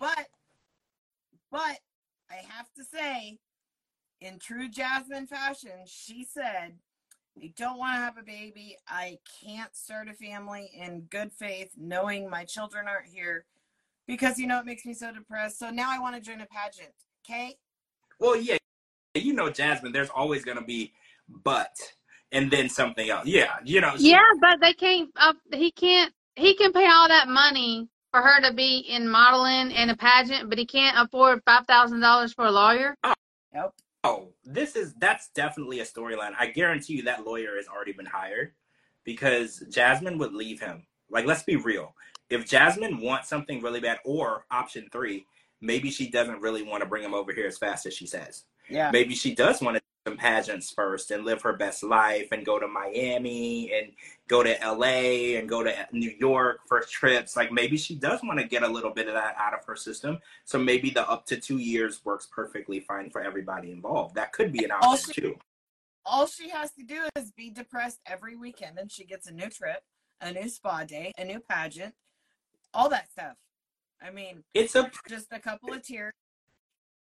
But I have to say, in true Jasmine fashion, she said, I don't want to have a baby. I can't start a family in good faith, knowing my children aren't here because, you know, it makes me so depressed. So now I want to join a pageant. Okay? Well, yeah. You know, Jasmine, there's always going to be but and then something else. Yeah, you know. But they can't, he can pay all that money for her to be in modeling and a pageant, but he can't afford $5,000 for a lawyer. Oh. Yep. Oh, that's definitely a storyline. I guarantee you that lawyer has already been hired because Jasmine would leave him. Like, let's be real. If Jasmine wants something really bad, or option 3, maybe she doesn't really want to bring him over here as fast as she says. Yeah. Maybe she does want to do some pageants first and live her best life and go to Miami and go to LA and go to New York for trips. Like, maybe she does want to get a little bit of that out of her system. So maybe the up to 2 years works perfectly fine for everybody involved. That could be an option too. All she has to do is be depressed every weekend and she gets a new trip, a new spa day, a new pageant, all that stuff. I mean, it's just a couple of tears.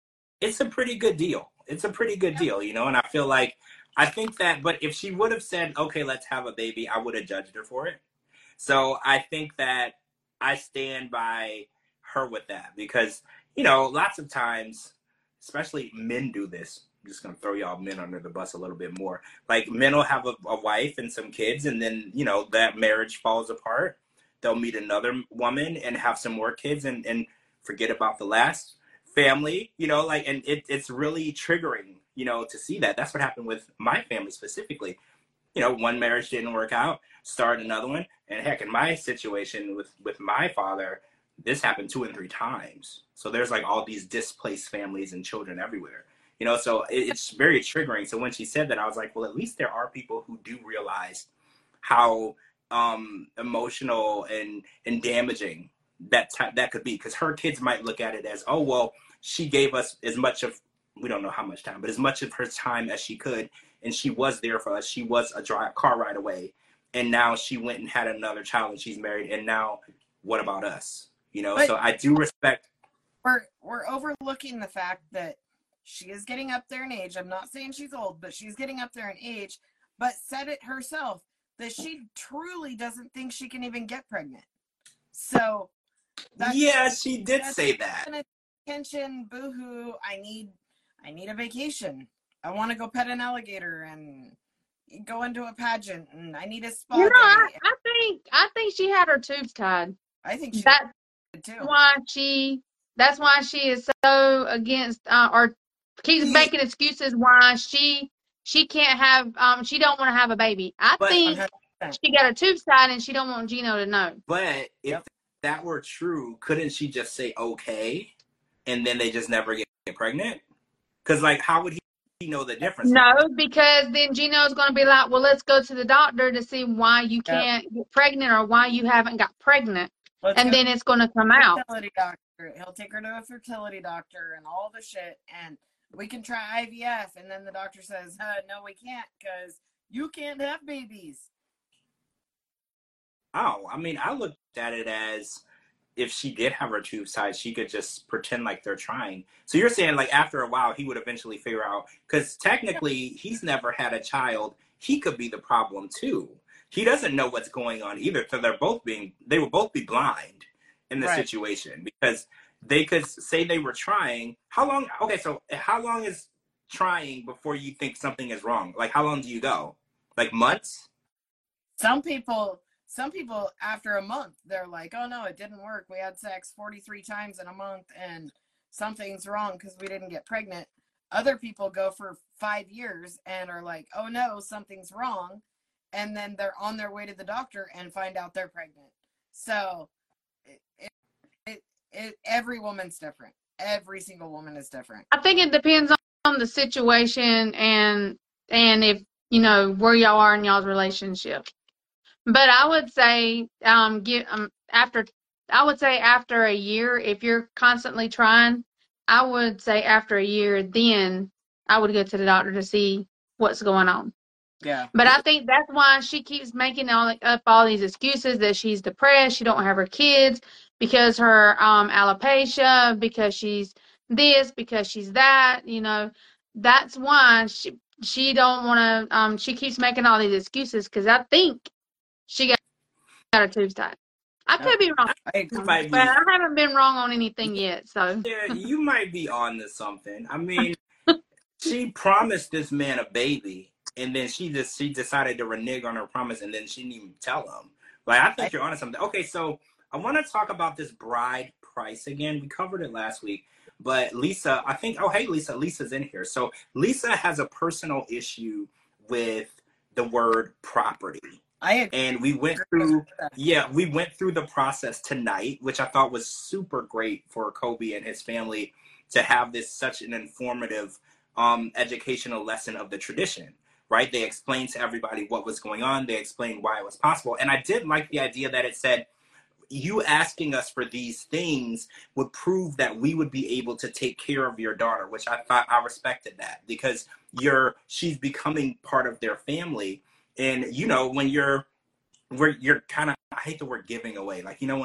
it's a pretty good deal. It's a pretty good deal, you know, and I think that, but if she would have said, okay, let's have a baby, I would have judged her for it. So I think that I stand by her with that because, you know, lots of times, especially men do this. I'm just going to throw y'all men under the bus a little bit more. Like, men will have a wife and some kids, and then, you know, that marriage falls apart. They'll meet another woman and have some more kids and forget about the last family, you know, like, and it's really triggering, you know, to see that. That's what happened with my family specifically. You know, one marriage didn't work out, start another one. And heck, in my situation with my father, this happened 2 and 3 times. So there's like all these displaced families and children everywhere. You know, so it's very triggering. So when she said that, I was like, well, at least there are people who do realize how emotional and damaging that could be. Because her kids might look at it as, oh, well, she gave us as much of, we don't know how much time, but as much of her time as she could. And she was there for us. She was a car ride away. And now she went and had another child and she's married. And now what about us? You know, but so I do respect. We're overlooking the fact that she is getting up there in age. I'm not saying she's old, but she's getting up there in age, but said it herself that she truly doesn't think she can even get pregnant. So yeah, she did say that. Attention, boohoo, I need a vacation. I want to go pet an alligator and go into a pageant, and I need a spa. You know, I think she had her tubes tied. I think she did too. That's why she is so against or keeps making excuses why she can't have she don't want to have a baby. I think 100%. She got her tubes tied and she don't want Gino to know. But if that were true, couldn't she just say okay, and then they just never get pregnant? Because like, how would he know the difference? No, because then Gino's going to be like, well, let's go to the doctor to see why you can't get pregnant or why you haven't got pregnant. And then it's going to come out. He'll take her to a fertility doctor and all the shit, and we can try IVF. And then the doctor says, no, we can't because you can't have babies. Oh, I mean, I looked at it as if she did have her tubes tied, she could just pretend like they're trying. So you're saying like after a while, he would eventually figure out, because technically he's never had a child. He could be the problem too. He doesn't know what's going on either. So they would both be blind in the situation because they could say they were trying. How long? Okay. So how long is trying before you think something is wrong? Like how long do you go? Like months? Some people after a month, they're like, oh no, it didn't work. We had sex 43 times in a month and something's wrong because we didn't get pregnant. Other people go for 5 years and are like, oh no, something's wrong. And then they're on their way to the doctor and find out they're pregnant. So every woman's different. Every single woman is different. I think it depends on the situation and if, you know, where y'all are in y'all's relationship. But I would say after a year, if you're constantly trying, I would say after a year, then I would go to the doctor to see what's going on. Yeah. But I think that's why she keeps making all these excuses that she's depressed, she don't have her kids because her alopecia, because she's this, because she's that, you know. That's why she don't want to she keeps making all these excuses because I think she got her tubes tied. I could be wrong, but I haven't been wrong on anything yet. So yeah, you might be on to something. I mean, she promised this man a baby, and then she decided to renege on her promise, and then she didn't even tell him. Like, I think you're on to something. Okay, so I want to talk about this bride price again. We covered it last week, but Lisa, I think. Oh, hey, Lisa. Lisa's in here. So Lisa has a personal issue with the word property. And we went through the process tonight, which I thought was super great for Kobe and his family to have this such an informative educational lesson of the tradition, right? They explained to everybody what was going on. They explained why it was possible. And I did like the idea that it said, you asking us for these things would prove that we would be able to take care of your daughter, which I thought I respected that because she's becoming part of their family. And, you know, when you're kind of, I hate the word giving away. Like, you know, when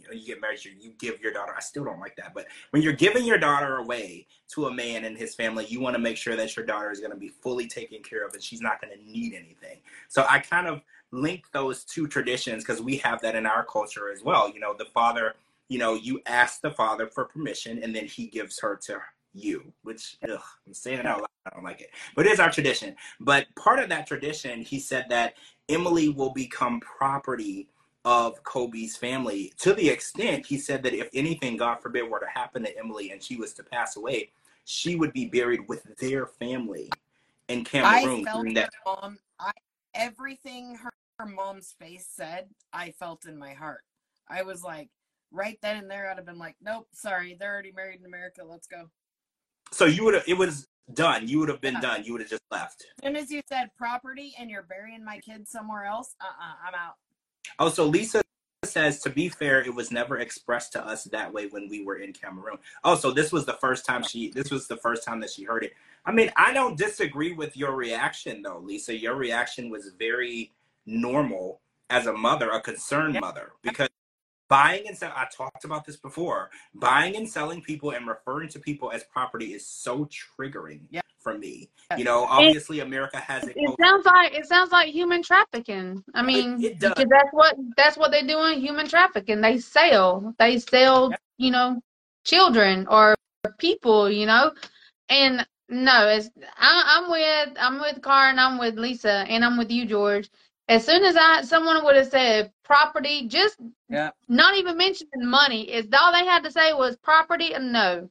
you get married, you give your daughter. I still don't like that, but when you're giving your daughter away to a man and his family, you want to make sure that your daughter is going to be fully taken care of and she's not going to need anything. So I kind of link those two traditions because we have that in our culture as well. You know, the father, you know, you ask the father for permission and then he gives her to you, which I'm saying it out loud, I don't like it, but it is our tradition. But part of that tradition, he said that Emily will become property of Kobe's family, to the extent he said that if anything, God forbid, were to happen to Emily and she was to pass away, she would be buried with their family in Cameroon. I felt her mom. Everything her mom's face said, I felt in my heart. I was like, right then and there, I'd have been like, nope, sorry, they're already married in America. Let's go. So you would have, it was done. You would have been done. You would have just left. As soon as you said property and you're burying my kids somewhere else, I'm out. Oh, so Lisa says, to be fair, it was never expressed to us that way when we were in Cameroon. Oh, so this was the first time that she heard it. I mean, I don't disagree with your reaction though, Lisa. Your reaction was very normal as a mother, a concerned mother, because buying and selling, I talked about this before, buying and selling people and referring to people as property is so triggering for me. You know, obviously America has it. It sounds like human trafficking. I mean, it does. Because that's what they're doing, human trafficking. They sell, you know, children or people, you know. And no, I'm with Karen, I'm with Lisa, and I'm with you, George. As soon as someone would have said property, just not even mentioning money, is all they had to say was property, and no.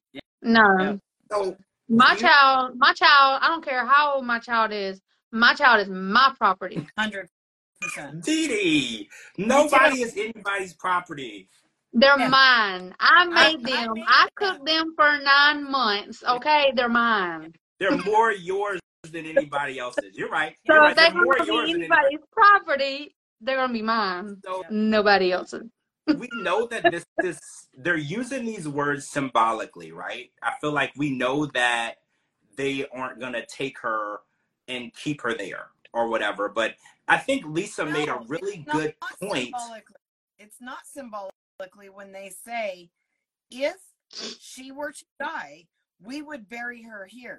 So my child, I don't care how old my child is my property. 100%. Didi, nobody is anybody's property. They're mine. I made them. I cooked them for 9 months. Okay, they're mine. They're more yours than anybody else's. You're right. So You're if they're more going to yours be than anybody's property, they're going to be mine. So nobody else's. We know that they're using these words symbolically, right? I feel like we know that they aren't going to take her and keep her there or whatever. But I think Lisa made a really good point. It's not symbolically when they say, if she were to die, we would bury her here.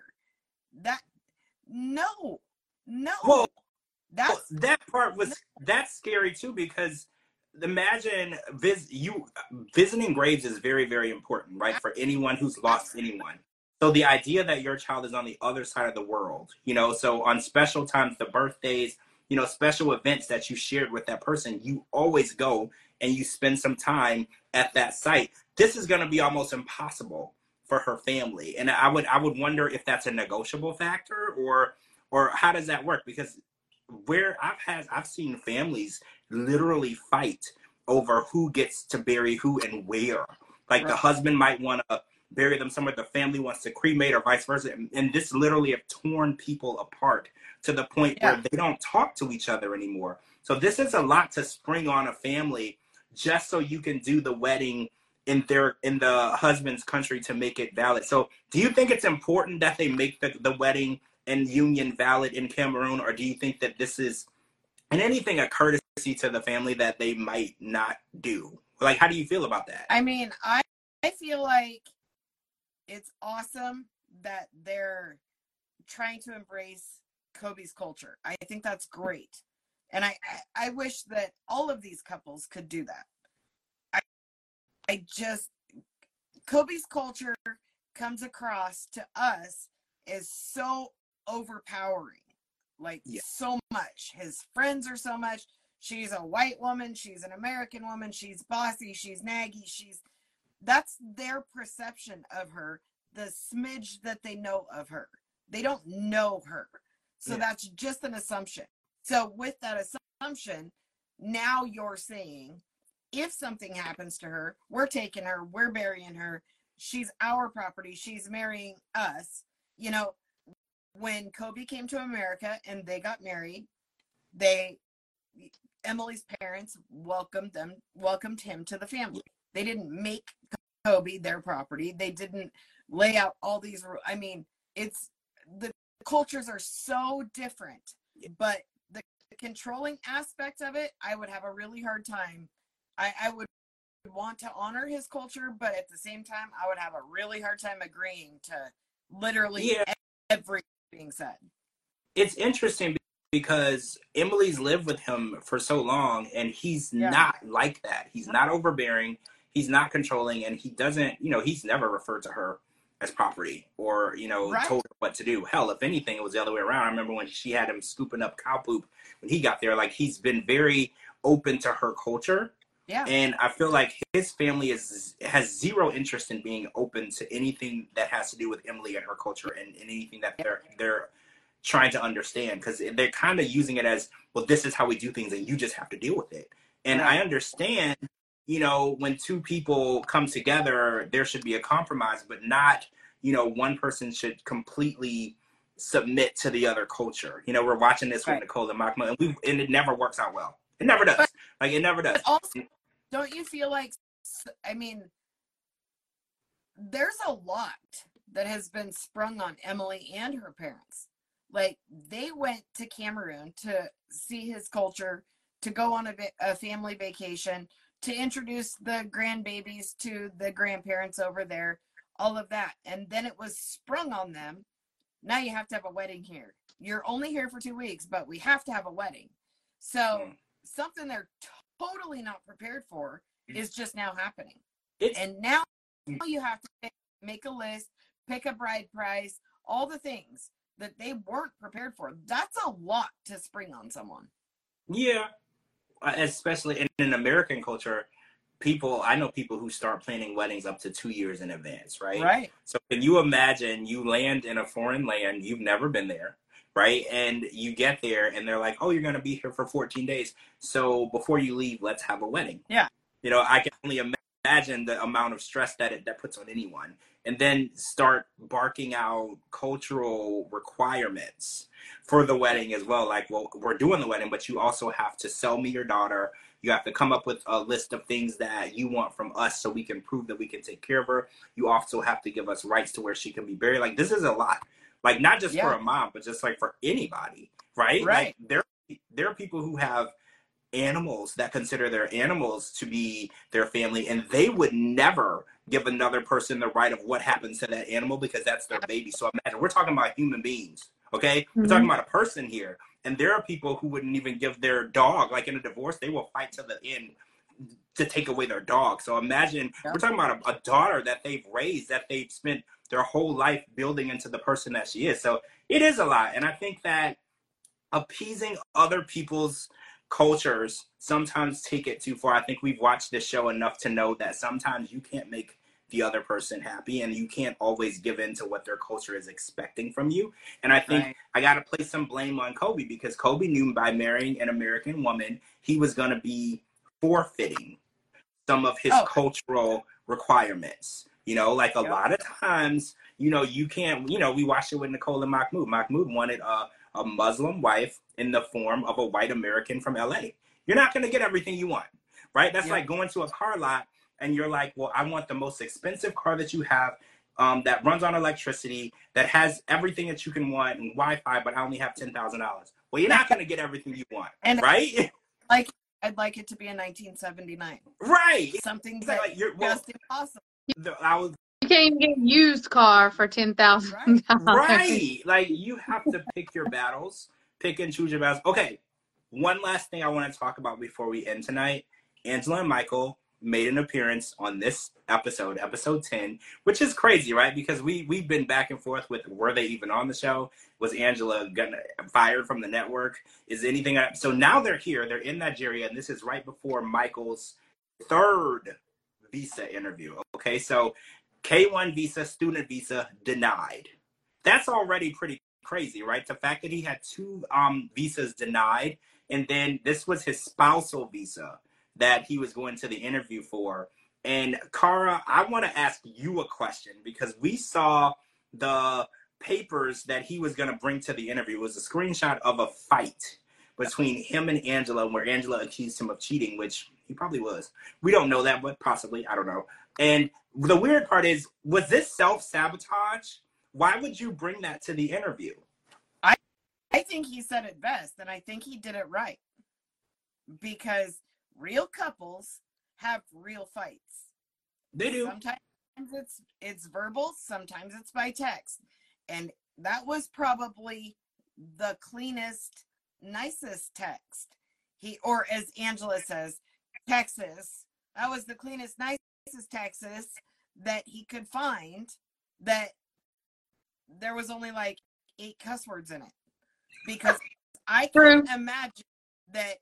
Well, that part that's scary too, because imagine visiting graves is very, very important, right? For anyone who's lost anyone. So the idea that your child is on the other side of the world, you know, so on special times, the birthdays, you know, special events that you shared with that person, you always go and you spend some time at that site. This is going to be almost impossible for her family. And I would wonder if that's a negotiable factor or how does that work? Because where I've seen families literally fight over who gets to bury who and where. Like the husband might want to bury them somewhere, the family wants to cremate or vice versa. And this literally have torn people apart to the point where they don't talk to each other anymore. So this is a lot to spring on a family just so you can do the wedding in the husband's country to make it valid. So do you think it's important that they make the wedding and union valid in Cameroon, or do you think that this is, and anything, a courtesy to the family that they might not do? Like, how do you feel about that? I mean, I feel like it's awesome that they're trying to embrace Kobe's culture. I think that's great. And I wish that all of these couples could do that. Kobe's culture comes across to us as so overpowering, like so much. His friends are so much. She's a white woman. She's an American woman. She's bossy. She's naggy. That's their perception of her, the smidge that they know of her. They don't know her. So that's just an assumption. So with that assumption, now you're saying, if something happens to her, we're taking her, we're burying her. She's our property. She's marrying us. You know, when Kobe came to America and they got married, Emily's parents welcomed him to the family. They didn't make Kobe their property. They didn't lay out all these. I mean, the cultures are so different, but the controlling aspect of it, I would have a really hard time. I would want to honor his culture, but at the same time, I would have a really hard time agreeing to literally everything being said. It's interesting because Emily's lived with him for so long, and he's not like that. He's not overbearing. He's not controlling, and he doesn't, he's never referred to her as property or, told her what to do. Hell, if anything, it was the other way around. I remember when she had him scooping up cow poop when he got there, like, he's been very open to her culture. Yeah. And I feel like his family has zero interest in being open to anything that has to do with Emily and her culture and anything that they're trying to understand, because they're kind of using it as, well, this is how we do things and you just have to deal with it. And I understand, when two people come together, there should be a compromise, but not, one person should completely submit to the other culture. We're watching this with Nicole and Mahmoud, and it never works out well. It never does. It never does. But also, don't you feel like, I mean, there's a lot that has been sprung on Emily and her parents. Like, they went to Cameroon to see his culture, to go on a family vacation, to introduce the grandbabies to the grandparents over there, all of that. And then it was sprung on them. Now you have to have a wedding here. You're only here for 2 weeks, but we have to have a wedding. So something they're totally not prepared for is just now happening. And now you have to make a list, pick a bride price, all the things that they weren't prepared for. That's a lot to spring on someone. Yeah. Especially in an American culture, I know people who start planning weddings up to 2 years in advance, right? Right. So can you imagine you land in a foreign land, you've never been there, right? And you get there and they're like, oh, you're going to be here for 14 days. So before you leave, let's have a wedding. Yeah. I can only imagine the amount of stress that puts on anyone. And then start barking out cultural requirements for the wedding as well. Like, well, we're doing the wedding, but you also have to sell me your daughter. You have to come up with a list of things that you want from us so we can prove that we can take care of her. You also have to give us rights to where she can be buried. Like, this is a lot. Like, not just for a mom, but just like for anybody, right? Like, there are people who have animals that consider their animals to be their family, and they would never give another person the right of what happens to that animal because that's their baby. So imagine, we're talking about human beings, okay? We're talking about a person here. And there are people who wouldn't even give their dog, like in a divorce, they will fight to the end to take away their dog. So imagine, we're talking about a daughter that they've raised, that they've spent their whole life building into the person that she is. So it is a lot. And I think that appeasing other people's cultures sometimes take it too far. I think we've watched this show enough to know that sometimes you can't make the other person happy, and you can't always give in to what their culture is expecting from you. And I think I got to place some blame on Kobe, because Kobe knew by marrying an American woman, he was going to be forfeiting some of his cultural requirements. Like a lot of times, you can't, we watched it with Nicole and Mahmoud. Mahmoud wanted a Muslim wife in the form of a white American from LA. You're not going to get everything you want, right? That's like going to a car lot and you're like, well, I want the most expensive car that you have, that runs on electricity, that has everything that you can want and Wi-Fi, but I only have $10,000. Well, you're not going to get everything you want, right? I'd like it to be a 1979. Right. Something that just impossible. You can't even get a used car for $10,000. Right. Like, you have to pick your battles, pick and choose your battles. Okay. One last thing I want to talk about before we end tonight. Angela and Michael made an appearance on this episode 10, which is crazy, right? Because we've been back and forth with, were they even on the show? Was Angela fired from the network? Is anything? So now they're here. They're in Nigeria, and this is right before Michael's third visa interview. Okay, so K1 visa, student visa, denied. That's already pretty crazy, right? The fact that he had 2 visas denied, and then this was his spousal visa that he was going to the interview for. And Cara, I want to ask you a question, because we saw the papers that he was going to bring to the interview. It was a screenshot of a fight between him and Angela, where Angela accused him of cheating, which he probably was. We don't know that, but possibly, I don't know. And the weird part is, was this self-sabotage? Why would you bring that to the interview? I think he said it best, and I think he did it right. Because real couples have real fights. They do. Sometimes it's verbal, sometimes it's by text. And that was probably the cleanest, nicest text. Or as Angela says, Texas. That was the cleanest, nicest Texas that he could find, that there was only like 8 cuss words in it. Because I can't imagine that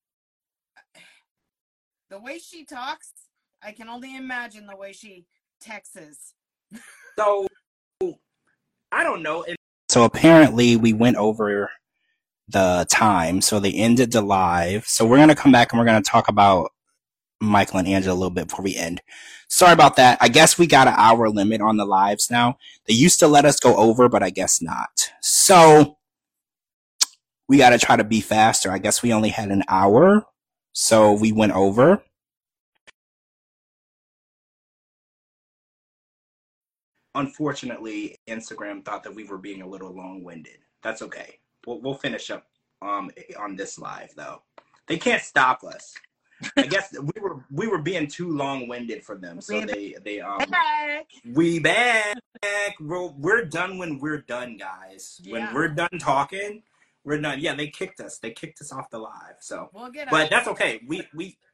the way she talks, I can only imagine the way she texts. So, I don't know. So apparently we went over the time, so they ended the live. So we're going to come back and we're going to talk about Michael and Angela a little bit before we end. Sorry about that. I guess we got an hour limit on the lives now. They used to let us go over, but I guess not. So we got to try to be faster. I guess we only had an hour, so we went over. Unfortunately, Instagram thought that we were being a little long-winded. That's okay. We'll finish up on this live, though. They can't stop us. I guess we were being too long-winded for them, so we back. We're done when we're done, guys. Yeah. When we're done talking, we're done. Yeah, they kicked us. They kicked us off the live. So, but that's okay. We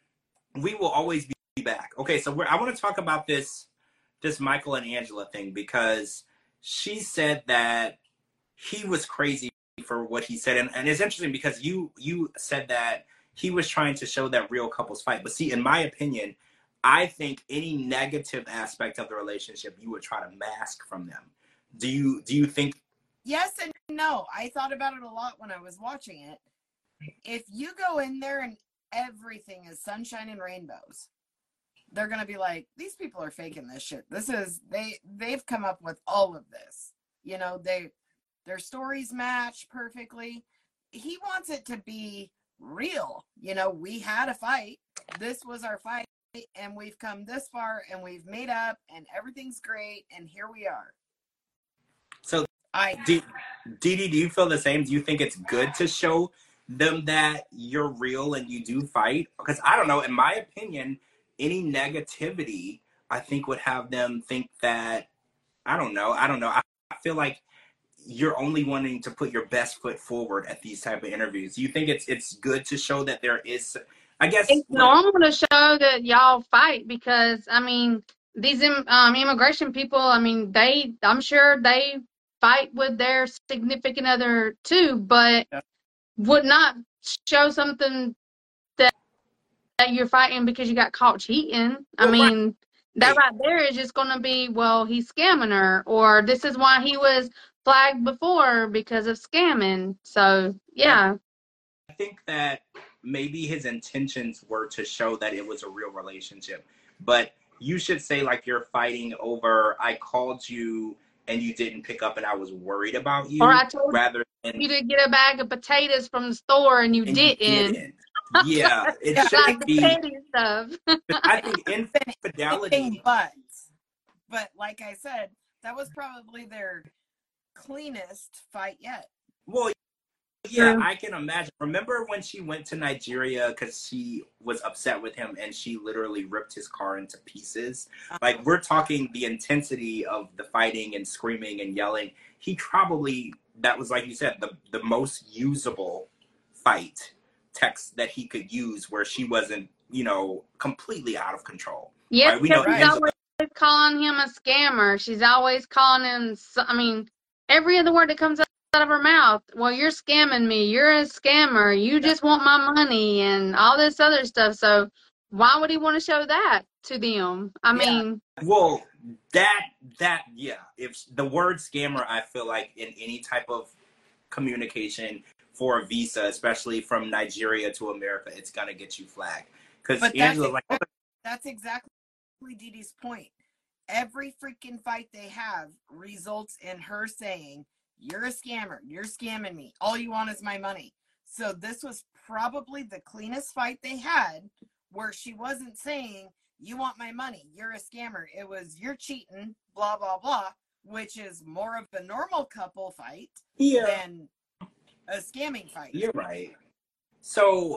will always be back. Okay, so I want to talk about this Michael and Angela thing, because she said that he was crazy for what he said, and it's interesting because you said that he was trying to show that real couples fight. But see, in my opinion, I think any negative aspect of the relationship you would try to mask from them. Do you think? Yes and no. I thought about it a lot when I was watching it. If you go in there and everything is sunshine and rainbows, they're going to be like, these people are faking this shit. They've come up with all of this. You know, their stories match perfectly. He wants it to be real. You know, we had a fight. This was our fight, and we've come this far, and we've made up, and everything's great, and here we are. So, Dee Dee, do you feel the same? Do you think it's good to show them that you're real and you do fight? Because I don't know, in my opinion, any negativity, I think, would have them think that, I don't know. I feel like you're only wanting to put your best foot forward at these type of interviews. Do you think it's good to show that there is, I guess it's normal to show that y'all fight, because I mean, these immigration people, I mean, I'm sure they fight with their significant other too, but would not show something that you're fighting because you got caught cheating. I mean, that right there is just going to be, well, he's scamming her, or this is why he was flagged before, because of scamming. So, yeah. I think that maybe his intentions were to show that it was a real relationship. But you should say, like, you're fighting over, I called you and you didn't pick up and I was worried about you. Or I told you to get a bag of potatoes from the store and you didn't. Yeah, it should be. Stuff. I think infidelity. But like I said, that was probably their cleanest fight yet. Well, yeah, I can imagine. Remember when she went to Nigeria because she was upset with him and she literally ripped his car into pieces? Like, we're talking the intensity of the fighting and screaming and yelling. He probably, that was, like you said, the most usable fight text that he could use, where she wasn't, you know, completely out of control. Yeah, right? We know she's always calling him a scammer. She's always calling him, I mean, every other word that comes out of her mouth, well, you're scamming me, you're a scammer, you just want my money, and all this other stuff. So why would he want to show that to them? I mean, well, that yeah, if the word scammer, I feel like in any type of communication for a visa, especially from Nigeria to America, it's gonna get you flagged. Because Angela's like, that's exactly Dee Dee's point. Every freaking fight they have results in her saying, you're a scammer, you're scamming me, all you want is my money. So this was probably the cleanest fight they had, where she wasn't saying, you want my money, you're a scammer. It was, you're cheating, blah, blah, blah, which is more of a normal couple fight than a scamming fight. You're right. So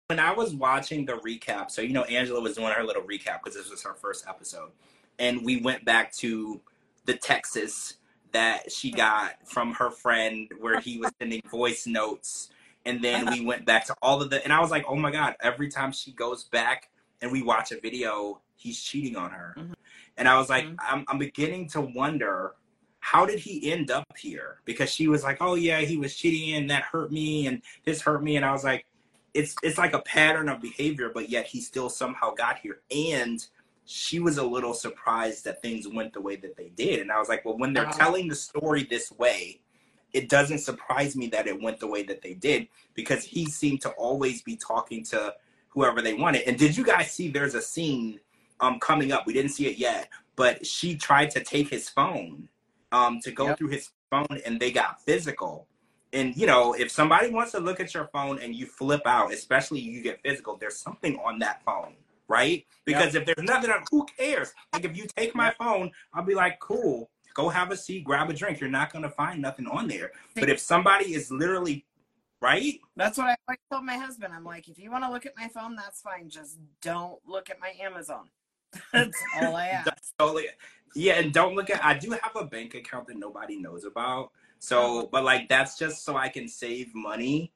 when I was watching the recap, so, you know, Angela was doing her little recap because this was her first episode. And we went back to the Texas that she got from her friend where he was sending voice notes. And then we went back to all of the, and I was like, oh my God, every time she goes back and we watch a video, he's cheating on her. Mm-hmm. And I was like, I'm beginning to wonder, how did he end up here? Because she was like, oh yeah, he was cheating and that hurt me and this hurt me. And I was like, it's like a pattern of behavior, but yet he still somehow got here. And she was a little surprised that things went the way that they did. And I was like, well, when they're telling the story this way, it doesn't surprise me that it went the way that they did, because he seemed to always be talking to whoever they wanted. And did you guys see there's a scene coming up? We didn't see it yet, but she tried to take his phone to go through his phone, and they got physical. And, you know, if somebody wants to look at your phone and you flip out, especially you get physical, there's something on that phone, right? Because if there's nothing, who cares? Like, if you take my phone, I'll be like, cool, go have a seat, grab a drink. You're not going to find nothing on there. But if somebody is literally, right? That's what I told my husband. I'm like, if you want to look at my phone, that's fine. Just don't look at my Amazon. That's all I ask. Yeah, and don't look at, I do have a bank account that nobody knows about. So, but like, that's just so I can save money.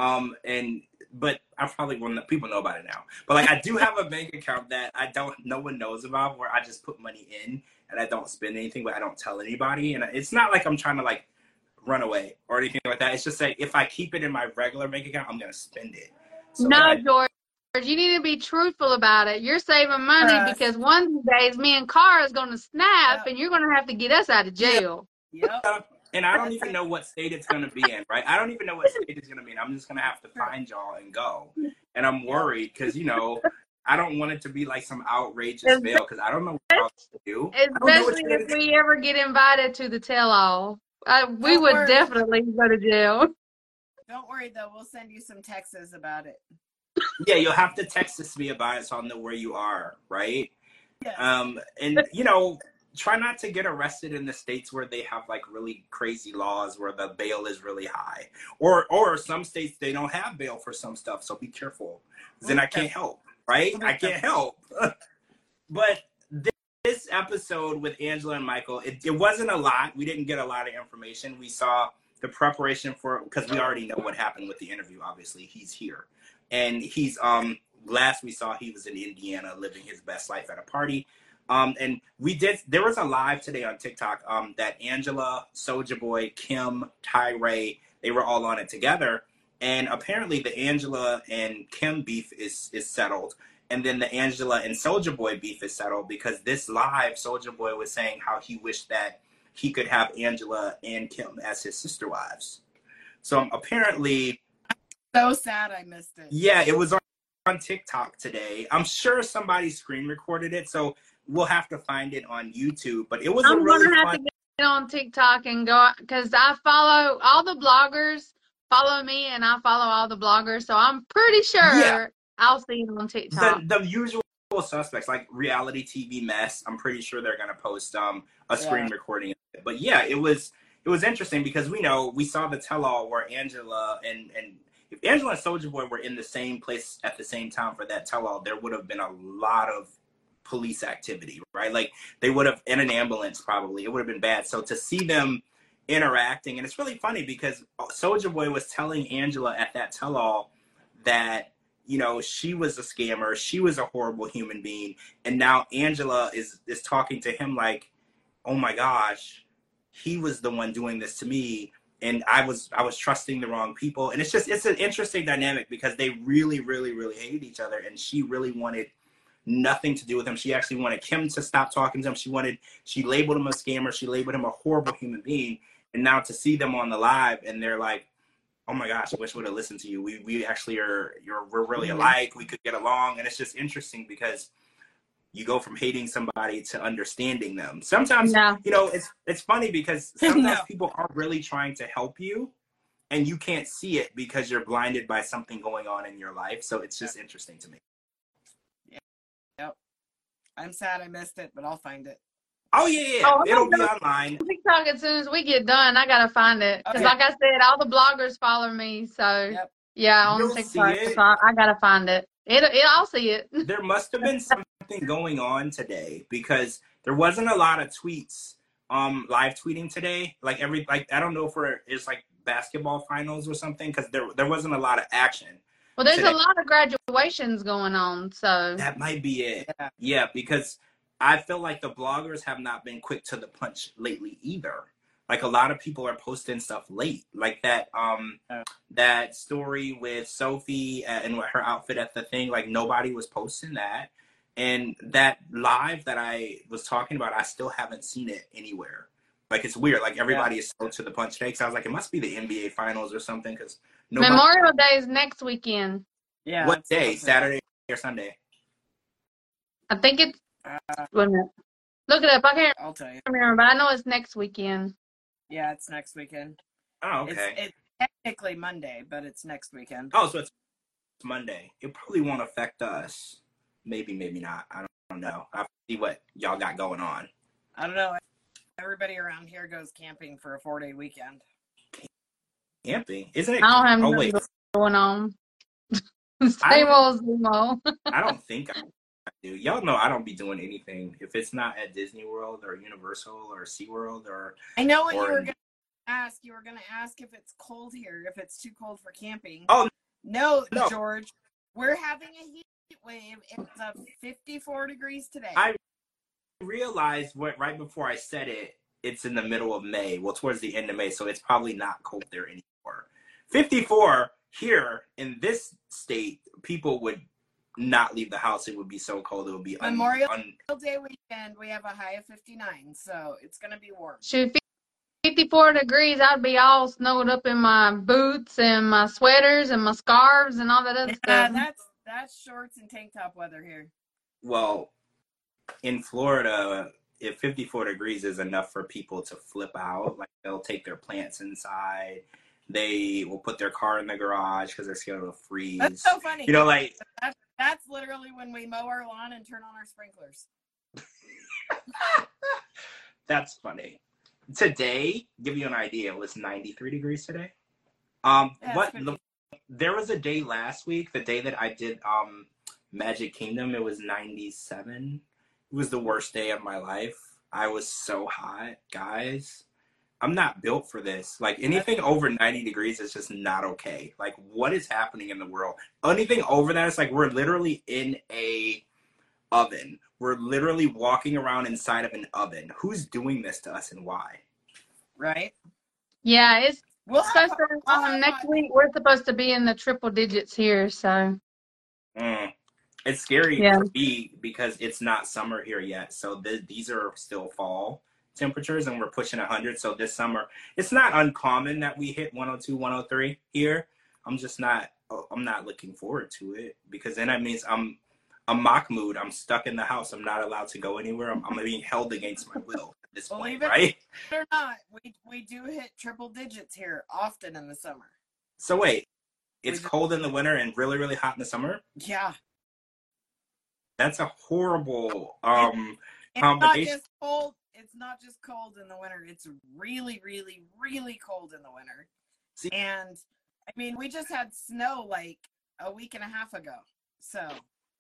But I probably won't, people know about it now. But like, I do have a bank account that no one knows about, where I just put money in and I don't spend anything, but I don't tell anybody. And it's not like I'm trying to like run away or anything like that. It's just like, if I keep it in my regular bank account, I'm going to spend it. So no, George, you need to be truthful about it. You're saving money because one of these days me and Cara is going to snap and you're going to have to get us out of jail. Yep. And I don't even know what state it's going to be in, right? I don't even know what state it's going to be in. I'm just going to have to find y'all and go. And I'm worried because, you know, I don't want it to be like some outrageous bail, because I don't know what else to do. Especially if we ever get invited to the tell-all. We would definitely go to jail. Don't worry, though. We'll send you some texts about it. Yeah, you'll have to text me about it so I'll know where you are, right? Yes. And, you know, try not to get arrested in the states where they have like really crazy laws where the bail is really high, or some states they don't have bail for some stuff. So be careful. Then I can't help, right? I can't help. But this episode with Angela and Michael, it wasn't a lot. We didn't get a lot of information. We saw the preparation for, because we already know what happened with the interview. Obviously, he's here, and he's last we saw he was in Indiana living his best life at a party. And there was a live today on TikTok that Angela, Soulja Boy, Kim, Tyree, they were all on it together. And apparently the Angela and Kim beef is settled. And then the Angela and Soulja Boy beef is settled, because this live, Soulja Boy was saying how he wished that he could have Angela and Kim as his sister wives. So apparently... So sad I missed it. Yeah, it was on TikTok today. I'm sure somebody screen recorded it, so we'll have to find it on YouTube. But it was I'm gonna have to get on TikTok and go, because I follow all the bloggers, follow me, and I follow all the bloggers. So I'm pretty sure I'll see it on TikTok. The usual suspects, like Reality TV Mess, I'm pretty sure they're gonna post a screen recording of it. But yeah, it was interesting, because we saw the tell-all where Angela and if Angela and Soulja Boy were in the same place at the same time for that tell-all, there would have been a lot of police activity, right? Like, they would have, in an ambulance probably, it would have been bad. So to see them interacting, and it's really funny because Soulja Boy was telling Angela at that tell-all that, you know, she was a scammer, she was a horrible human being, and now Angela is talking to him like, oh my gosh, he was the one doing this to me, and I was trusting the wrong people. And it's an interesting dynamic, because they really, really, really hated each other, and she really wanted nothing to do with him. She actually wanted Kim to stop talking to him. She labeled him a scammer. She labeled him a horrible human being. And now to see them on the live, and they're like, oh my gosh, I wish I would have listened to you. We actually we're really alike. We could get along. And it's just interesting, because you go from hating somebody to understanding them. Sometimes, you know, it's funny, because sometimes people are really trying to help you, and you can't see it because you're blinded by something going on in your life. So it's just interesting to me. Yep. I'm sad I missed it, but I'll find it. Oh, yeah. It'll be online. TikTok, as soon as we get done, I got to find it. Because like I said, all the bloggers follow me. So Yeah, on You'll see TikTok. it. So I gotta find it. I'll see it. There must have been something going on today because there wasn't a lot of tweets live tweeting today. Like I don't know if it's like basketball finals or something, because there wasn't a lot of action. Well, there's today. a lot of graduations going on, so That might be it. Yeah, because I feel like the bloggers have not been quick to the punch lately either. Like a lot of people are posting stuff late, like that story with Sophie and her outfit at the thing. Like nobody was posting that, and that live that I was talking about, I still haven't seen it anywhere. Like it's weird. Like everybody is so to the punch today. Because I was like, it must be the NBA Finals or something. Because Memorial Day is next weekend. Yeah. What day? Saturday or Sunday? I think it's. Wait a minute. Look it up. I can't I'll tell you. remember, but I know it's next weekend. Yeah, it's next weekend. Oh, okay. It's technically Monday, but it's next weekend. Oh, so it's Monday. It probably won't affect us. Maybe not. I don't know. I'll see what y'all got going on. I don't know. Everybody around here goes camping for a 4-day weekend. Camping? Isn't it? I don't have Oh, wait. nothing going on. Same old, same old. I don't think I do. Y'all know I don't be doing anything if it's not at Disney World or Universal or SeaWorld or... I know what you were going to ask. You were going to ask if it's cold here, if it's too cold for camping. Oh, no, no. George. We're having a heat wave. It's 54 degrees today. I realized right before I said it, it's in the middle of May. Well, towards the end of May, so it's probably not cold there anymore. 54 here in this state, people would not leave the house. It would be so cold. It would be Memorial Day weekend. We have a high of 59, so it's going to be warm. Shoot, 54 degrees, I'd be all snowed up in my boots and my sweaters and my scarves and all that other stuff. That's shorts and tank top weather here. Well, in Florida, if 54 degrees is enough for people to flip out, like they'll take their plants inside. They will put their car in the garage because they're scared it'll freeze. That's so funny. You know, like... That's literally when we mow our lawn and turn on our sprinklers. That's funny. Today, give you an idea, it was 93 degrees today. There was a day last week, the day that I did Magic Kingdom, it was 97. It was the worst day of my life. I was so hot, guys. I'm not built for this. Like anything over 90 degrees is just not okay. Like what is happening in the world? Anything over that, it's like we're literally in a oven. We're literally walking around inside of an oven. Who's doing this to us and why? Right? Yeah, it's supposed to, next week we're supposed to be in the triple digits here, so. It's scary for me because it's not summer here yet. So these are still fall temperatures and we're pushing 100. So this summer, it's not uncommon that we hit 102, 103 here. I'm not looking forward to it because then that means I'm Mahmoud. I'm stuck in the house. I'm not allowed to go anywhere. I'm being held against my will at this point, right? Or not, we do hit triple digits here often in the summer. So wait, it's cold in the winter and really, really hot in the summer? Yeah. That's a horrible It's combination. not just cold. It's not just cold in the winter. It's really, really, really cold in the winter. See, and I mean, we just had snow like a week and a half ago. So.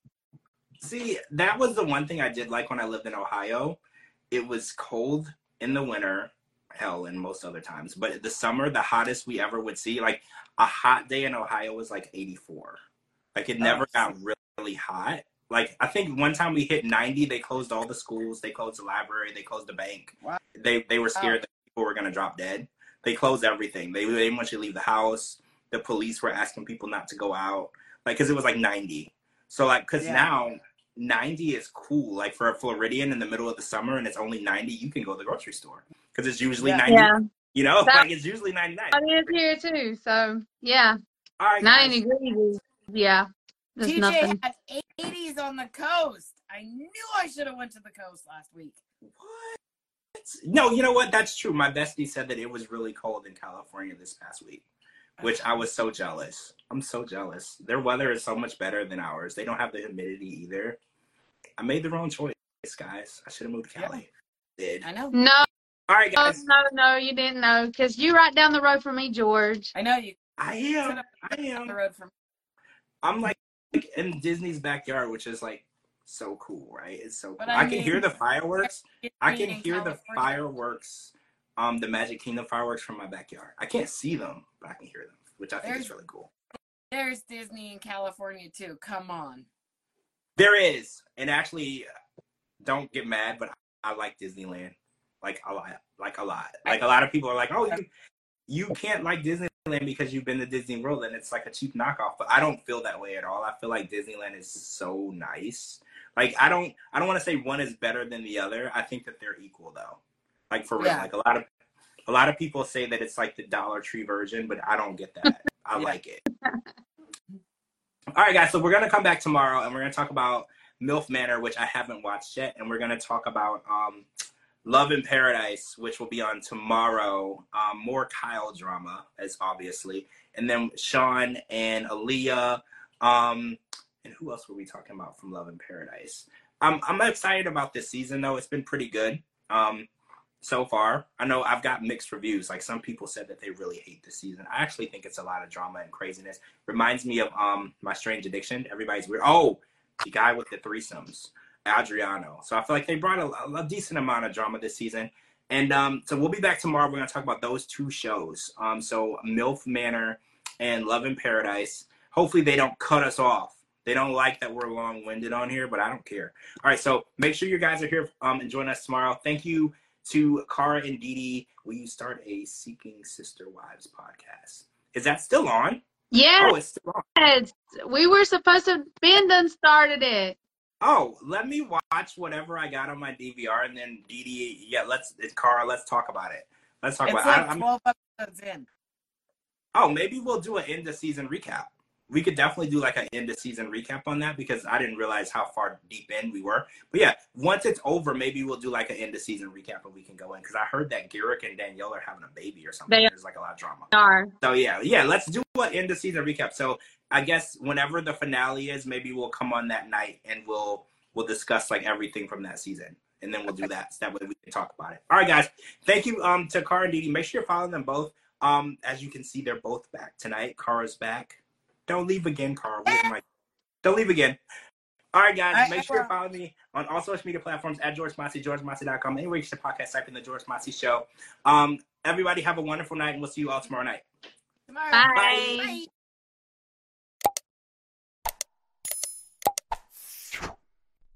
See, that was the one thing I did like when I lived in Ohio. It was cold in the winter, hell, and most other times. But the summer, the hottest we ever would see, like a hot day in Ohio was like 84. Like it never got really hot. Like, I think one time we hit 90, they closed all the schools, they closed the library, they closed the bank. Wow. They were scared that people were going to drop dead. They closed everything. They didn't want you to leave the house. The police were asking people not to go out. Like, because it was like 90. So, like, because now 90 is cool. Like, for a Floridian in the middle of the summer and it's only 90, you can go to the grocery store. Because it's usually 90. Yeah. You know, like, it's usually 99. It is here, too. So, yeah. All right, 90 degrees. Yeah. There's TJ nothing. had 80s on the coast. I knew I should have went to the coast last week. What? No, you know what? That's true. My bestie said that it was really cold in California this past week, which I was so jealous. I'm so jealous. Their weather is so much better than ours. They don't have the humidity either. I made the wrong choice, guys. I should have moved to Cali. Did. I know. No. All right, guys. No, you didn't know. Because you're right down the road from me, George. I know you I am. The road from. I'm like in Disney's backyard, which is like so cool, right? It's so cool. But I I can hear mean, the fireworks. I can in hear the California. fireworks, the Magic Kingdom fireworks from my backyard. I can't see them, but I can hear them, which I think is really cool. There's Disney in California too. Come on. There is, and actually, don't get mad, but I like Disneyland, like a lot. Like a lot of people are like, oh, you can't like Disneyland because you've been to Disney World and it's like a cheap knockoff. But I don't feel that way at all. I feel like Disneyland is so nice. Like I don't want to say one is better than the other. I think that they're equal though. Like for real. Yeah. Like a lot of people say that it's like the Dollar Tree version, but I don't get that. I like it. All right, guys. So we're gonna come back tomorrow and we're gonna talk about MILF Manor, which I haven't watched yet, and we're gonna talk about Love in Paradise, which will be on tomorrow. More Kyle drama, as obviously. And then Sean and Aaliyah. And who else were we talking about from Love in Paradise? I'm excited about this season, though. It's been pretty good so far. I know I've got mixed reviews. Like, some people said that they really hate this season. I actually think it's a lot of drama and craziness. Reminds me of My Strange Addiction. Everybody's weird. Oh, the guy with the threesomes. Adriano. So I feel like they brought a decent amount of drama this season. And so we'll be back tomorrow. We're going to talk about those two shows. So MILF Manor and Love in Paradise. Hopefully they don't cut us off. They don't like that we're long-winded on here, but I don't care. All right, so make sure you guys are here and join us tomorrow. Thank you to Cara and Didi. Will you start a Seeking Sister Wives podcast? Is that still on? Yeah. Oh, it's still on. We were supposed to, Ben done started it. Oh, let me watch whatever I got on my DVR, and then Didi, Cara, let's talk about it. Let's talk It's about like 12 episodes in. Oh, maybe we'll do an end of season recap. We could definitely do like an end of season recap on that because I didn't realize how far deep in we were. But yeah, once it's over, maybe we'll do like an end of season recap and we can go in because I heard that Garrick and Danielle are having a baby or something. There's like a lot of drama. So yeah, let's do an end of season recap. So I guess whenever the finale is, maybe we'll come on that night and we'll discuss like everything from that season. And then we'll do that. So that way we can talk about it. All right, guys. Thank you to Cara and Didi. Make sure you're following them both. As you can see, they're both back tonight. Cara's back. Don't leave again, Cara. Don't leave again. All right, guys. Make sure you're following me on all social media platforms at George Mossey, GeorgeMossey.com. Anywhere you get your podcast, type in the George Mossey Show. Everybody have a wonderful night, and we'll see you all tomorrow night. Bye. Bye.